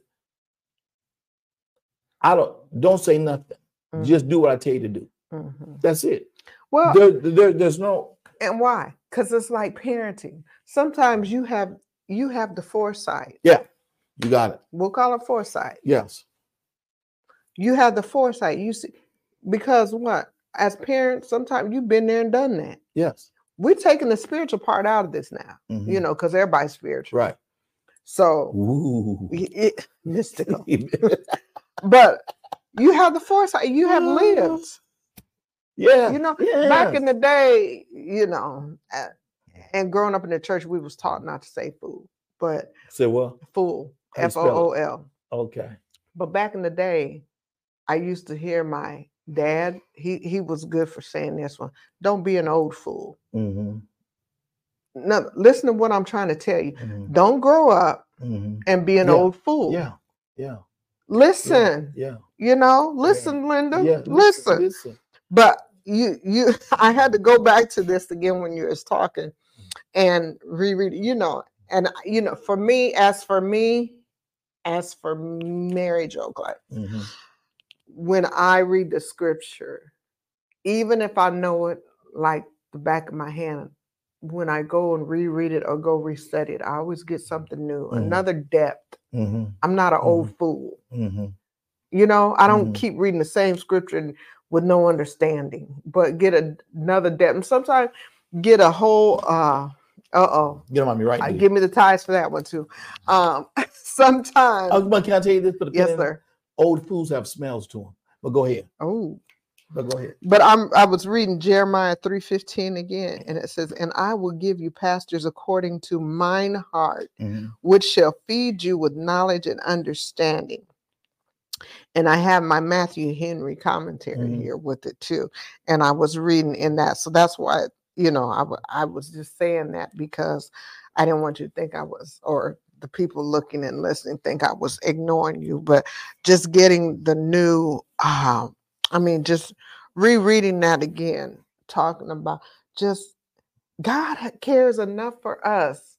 don't say nothing. Mm-hmm. Just do what I tell you to do. Mm-hmm. That's it. Well, there's no. And why? Because it's like parenting. Sometimes you have the foresight. Yeah, you got it. We'll call it foresight. Yes. You have the foresight. You see, because what? As parents, sometimes you've been there and done that. Yes. We're taking the spiritual part out of this now, mm-hmm. you know, because everybody's spiritual. Right. So Ooh. Mystical. But you have the foresight. You have lived. Yeah. You know, back in the day, you know, and growing up in the church, we was taught not to say fool, but say what? Fool, F-O-O-L. Okay. But back in the day, I used to hear my dad. He was good for saying this one. Don't be an old fool. Mm-hmm. No, listen to what I'm trying to tell you. Mm-hmm. Don't grow up and be an old fool. Yeah. Yeah. Listen. Yeah. You know, listen, Linda. Yeah. Listen. But I had to go back to this again when you was talking and reread, you know, and you know, for me, as for Mary Jo Clark, when I read the scripture, even if I know it like the back of my hand, when I go and reread it or go restudy it, I always get something new, another depth. I'm not an old fool. You know, I don't keep reading the same scripture with no understanding, but get another depth. And sometimes get a whole, Get them on me right. Give me the ties for that one too. Sometimes. But can I tell you this? Yes, sir. Old fools have smells to them. But go ahead. Oh. But go ahead. But I was reading Jeremiah 3:15 again, and it says, "And I will give you pastors according to mine heart, which shall feed you with knowledge and understanding." And I have my Matthew Henry commentary here with it too, and I was reading in that, so that's why, you know, I was just saying that because I didn't want you to think I was, or the people looking and listening think I was ignoring you, but just getting the new. Just rereading that again, talking about just God cares enough for us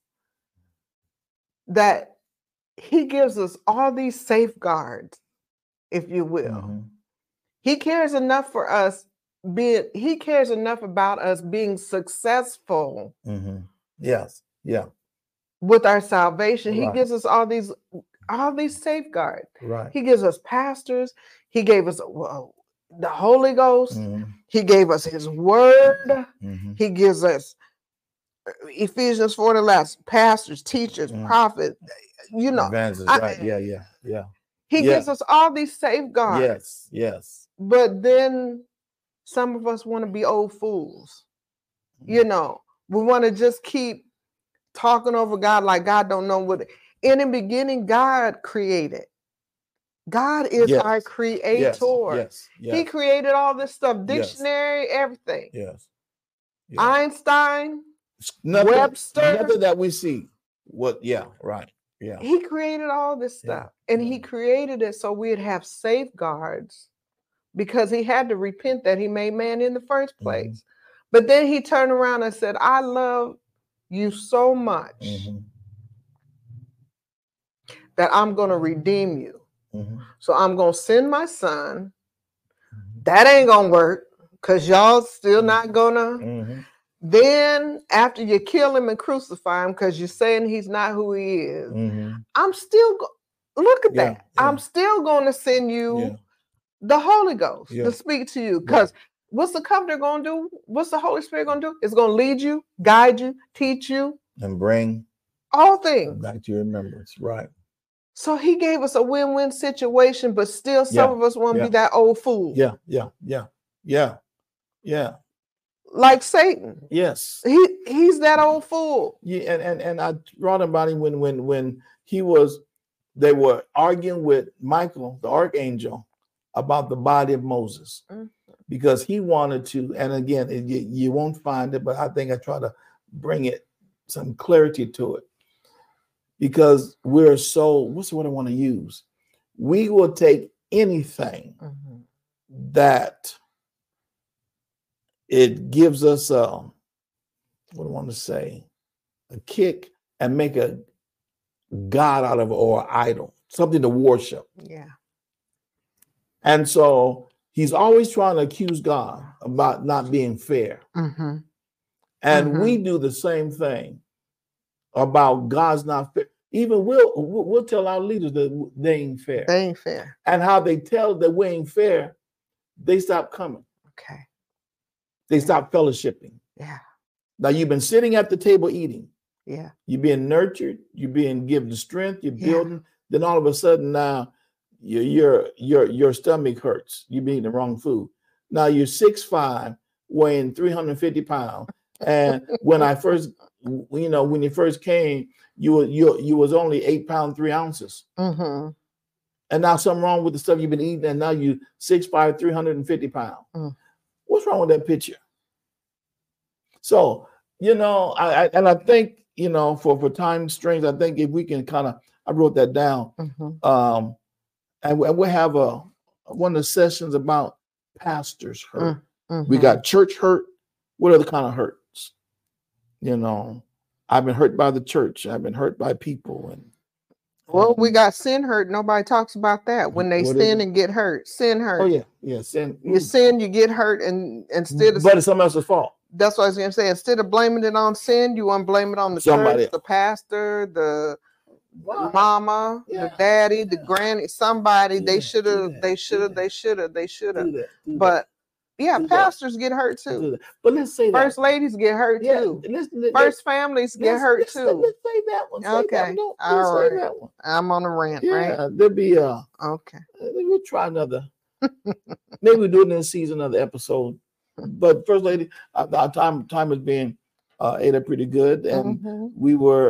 that he gives us all these safeguards, if you will. He cares enough for us, he cares enough about us being successful. Yes. Yeah. With our salvation. He gives us all these safeguards. Right. He gives us pastors. He gave us the Holy Ghost. He gave us his word. He gives us Ephesians 4:11, pastors, teachers, prophets, you know. Evangelists, right. Yeah. He gives us all these safeguards. Yes. But then some of us want to be old fools. You know, we want to just keep talking over God like God don't know what. In the beginning, God created. God is our creator. Yes. He created all this stuff, dictionary, everything. Yes. Einstein, nothing, Webster. Nothing that we see. What? Yeah, right. Yeah. He created all this stuff. And he created it so we'd have safeguards because he had to repent that he made man in the first place. But then he turned around and said, I love you so much that I'm going to redeem you. So I'm going to send my son. That ain't going to work because y'all still not going to. Then after you kill him and crucify him because you're saying he's not who he is, I'm still, look at that. I'm still going to send you the Holy Ghost to speak to you because what's the Comforter going to do? What's the Holy Spirit going to do? It's going to lead you, guide you, teach you. And bring all things back to your remembrance. Right. So he gave us a win-win situation, but still some of us want to be that old fool. Yeah. Like Satan. Yes. He's that old fool. Yeah, and I wrote about him when they were arguing with Michael, the archangel, about the body of Moses. Because he wanted to, and again, you won't find it, but I think I try to bring some clarity to it. Because we're so, what's the word I want to use? We will take anything that it gives us what I want to say, a kick, and make a God out of it or an idol, something to worship. Yeah. And so he's always trying to accuse God about not being fair. And we do the same thing about God's not fair. Even we'll tell our leaders that they ain't fair. They ain't fair. And how they tell that we ain't fair, they stop coming. Okay. They stop fellowshipping. Yeah. Now you've been sitting at the table eating. Yeah. You're being nurtured. You're being given strength. You're building. Then all of a sudden now, your stomach hurts. You're eating the wrong food. Now you're 6'5", weighing 350 pounds. And when you first came, you was only 8 pounds 3 ounces. Mm-hmm. And now something wrong with the stuff you've been eating, and now you 6'5", 350 pounds. What's wrong with that picture? So, I think, for time strength, I think if we can I wrote that down. And we'll have one of the sessions about pastors hurt. We got church hurt. What other kind of hurts? I've been hurt by the church. I've been hurt by people. Well, we got sin hurt. Nobody talks about that. When they sin and get hurt, sin hurt. Oh yeah, sin. You sin, you get hurt, and instead of but it's somebody else's fault. That's what I was going to say. Instead of blaming it on sin, you want to blame it on the church, the pastor, the mama, the daddy, the granny, somebody. They should have. But pastors get hurt too. But let's say that first ladies get hurt too. First families get hurt too. Let's say that one. Okay, all right. I'm on a rant, right? There'll be okay. We'll try another. Maybe we'll do it in a season, another episode. But First Lady, our time is being ate up pretty good, and we were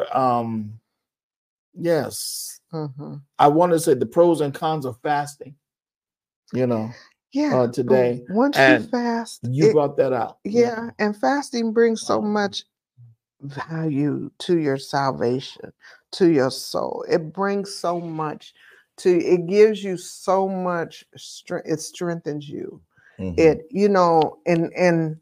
yes. I want to say the pros and cons of fasting. Today. Once you fast, you brought that out. Yeah, and fasting brings so much value to your salvation, to your soul. It brings so much it gives you so much strength. It strengthens you. It, and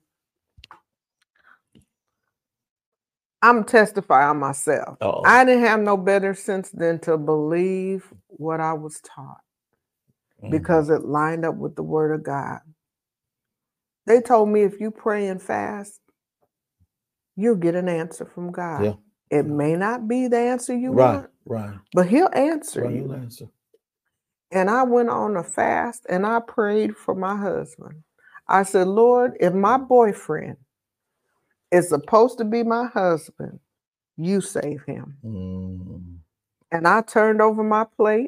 I'm testifying myself. I didn't have no better sense than to believe what I was taught because it lined up with the word of God. They told me if you pray and fast, you'll get an answer from God. Yeah. It may not be the answer you want, but he'll answer you. He'll answer. And I went on a fast and I prayed for my husband. I said, Lord, if my boyfriend is supposed to be my husband, you save him. And I turned over my plate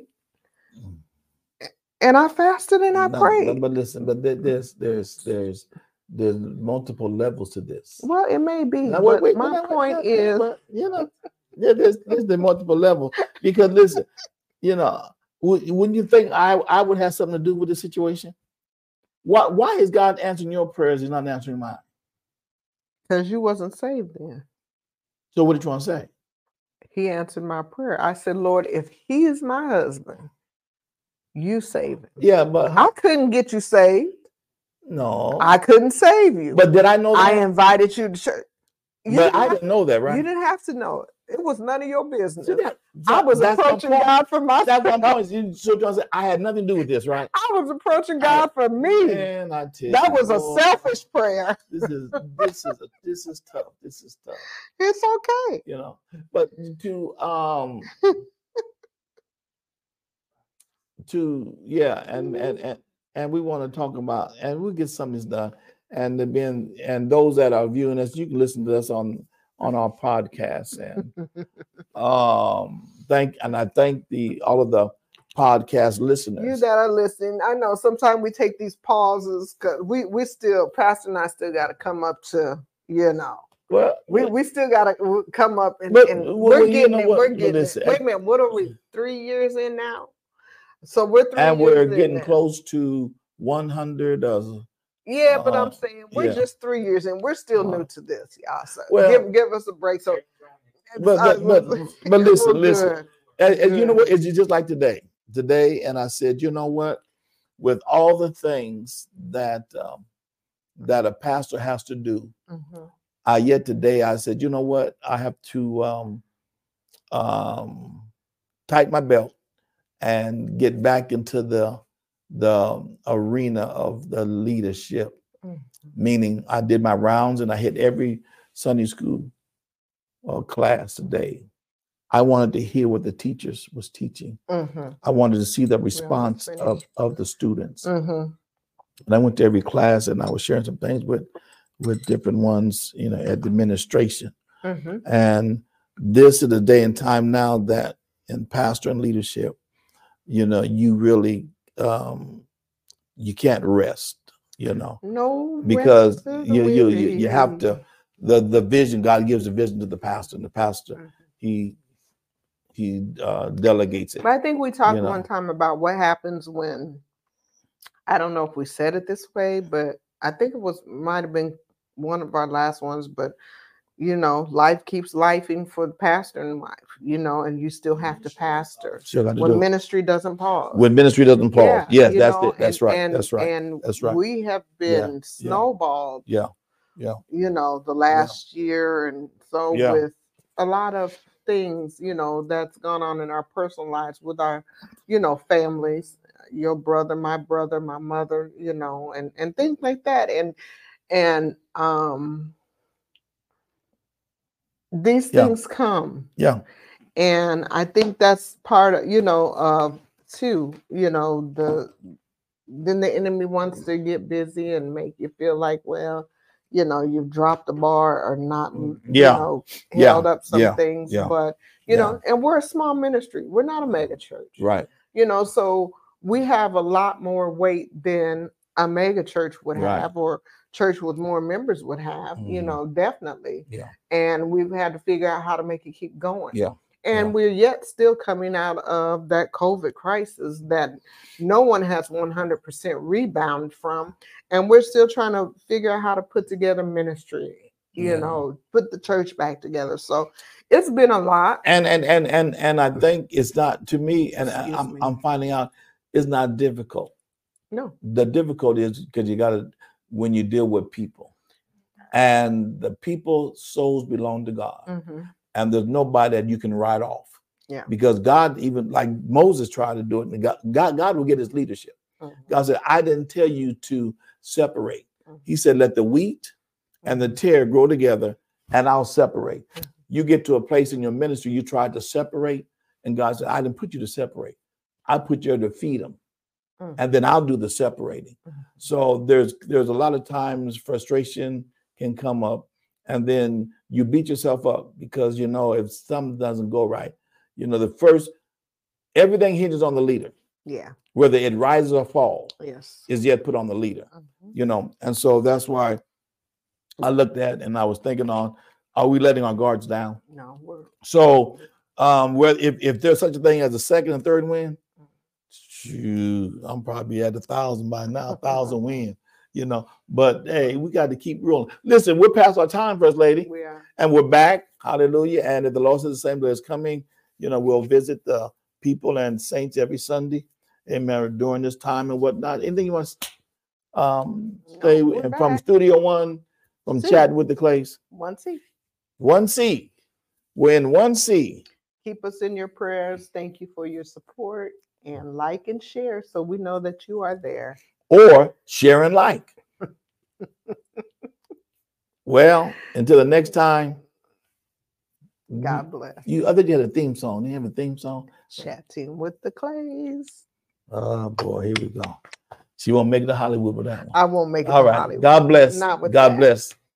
and I fasted and I prayed. But listen, but there's multiple levels to this. Well, it may be. Now, my point is, there's the multiple level because listen, wouldn't you think I would have something to do with the situation? Why is God answering your prayers and not answering mine? Because you wasn't saved then. So what did you want to say? He answered my prayer. I said, Lord, if he is my husband, you save him. Yeah, but I couldn't get you saved. No. I couldn't save you. But did I know that? I invited you to church. But I didn't know that, right? You didn't have to know it. It was none of your business. I was approaching God for myself. That's one point. So I had nothing to do with this, right? I was approaching God for me. Man, I tell you, that was a selfish prayer. This is tough. This is tough. It's okay. But and we want to talk about, and we'll get some of this done. And those that are viewing us, you can listen to us on our podcast. And I thank all of the podcast listeners. You that are listening. I know sometimes we take these pauses because we still, Pastor and I still got to come up to, Well, we still got to come up and we're getting it. We're getting it. Wait a minute, what are we? 3 years in now? So we're 3 years in. And we're getting close to 100. Yeah, but I'm saying we're just 3 years in. We're still new to this, y'all. So give us a break. So, but listen. And you know what? It's just like today. And I said, you know what? With all the things that a pastor has to do, yet today I said, you know what? I have to tighten my belt and get back into the arena of the leadership, meaning I did my rounds and I hit every Sunday school class today. I wanted to hear what the teachers was teaching. I wanted to see the response of the students. And I went to every class and I was sharing some things with different ones, at the administration. And this is the day and time now that in pastor and leadership, you really you can't rest, No, because you have to, the vision, God gives the vision to the pastor, and the pastor, he delegates it. I think we talked one time about what happens when, I don't know if we said it this way, but I think might have been one of our last ones, but life keeps lifing for the pastor and wife, and you still have to pastor. When ministry doesn't pause. When ministry doesn't pause. Yes, that's it. That's right. And, that's right. And that's right. We have been snowballed. Yeah. The last year, and so with a lot of things, that's gone on in our personal lives with our, families, your brother, my mother, and things like that. And these things come. Yeah. And I think that's part of, too, then the enemy wants to get busy and make you feel like, well, you've dropped the bar or not, held up some things. But, and we're a small ministry. We're not a mega church. Right. So we have a lot more weight than a mega church would have, or church with more members would have, definitely. Yeah. And we've had to figure out how to make it keep going. Yeah. And we're yet still coming out of that COVID crisis that no one has 100% rebound from. And we're still trying to figure out how to put together ministry, put the church back together. So it's been a lot. And I think it's not, to me, and I'm finding out it's not difficult. No. The difficulty is because you got to, when you deal with people, and the people's souls belong to God. Mm-hmm. And there's nobody that you can write off. Yeah. Because God, even like Moses tried to do it, and God will get his leadership. Mm-hmm. God said, I didn't tell you to separate. Mm-hmm. He said, let the wheat and the tare grow together, and I'll separate. Mm-hmm. You get to a place in your ministry, you tried to separate, and God said, I didn't put you to separate. I put you to feed them. Mm-hmm. And then I'll do the separating. Mm-hmm. So there's a lot of times frustration can come up, and then you beat yourself up because, if something doesn't go right, everything hinges on the leader. Yeah. Whether it rises or falls, yes, is yet put on the leader, And so that's why I looked at, and I was thinking are we letting our guards down? No. So if there's such a thing as a second and third win, shoot, I'm probably at 1,000 by now, 1,000 win. But hey, we got to keep rolling. Listen, we're past our time, First Lady. We are. And we're back. Hallelujah. And if the Lord says the same day is coming, we'll visit the people and saints every Sunday. Amen. During this time and whatnot. Anything you want to say from Studio One, from Chatting with the Clays? 1C. 1C. We're in 1C. Keep us in your prayers. Thank you for your support, and like and share so we know that you are there. Or share and like. Well, until the next time. God bless. You had a theme song. You have a theme song? Chatting with the Clays. Oh boy, here we go. She won't make it to Hollywood with that one. I won't make it to Hollywood. God bless. Not with God that. bless.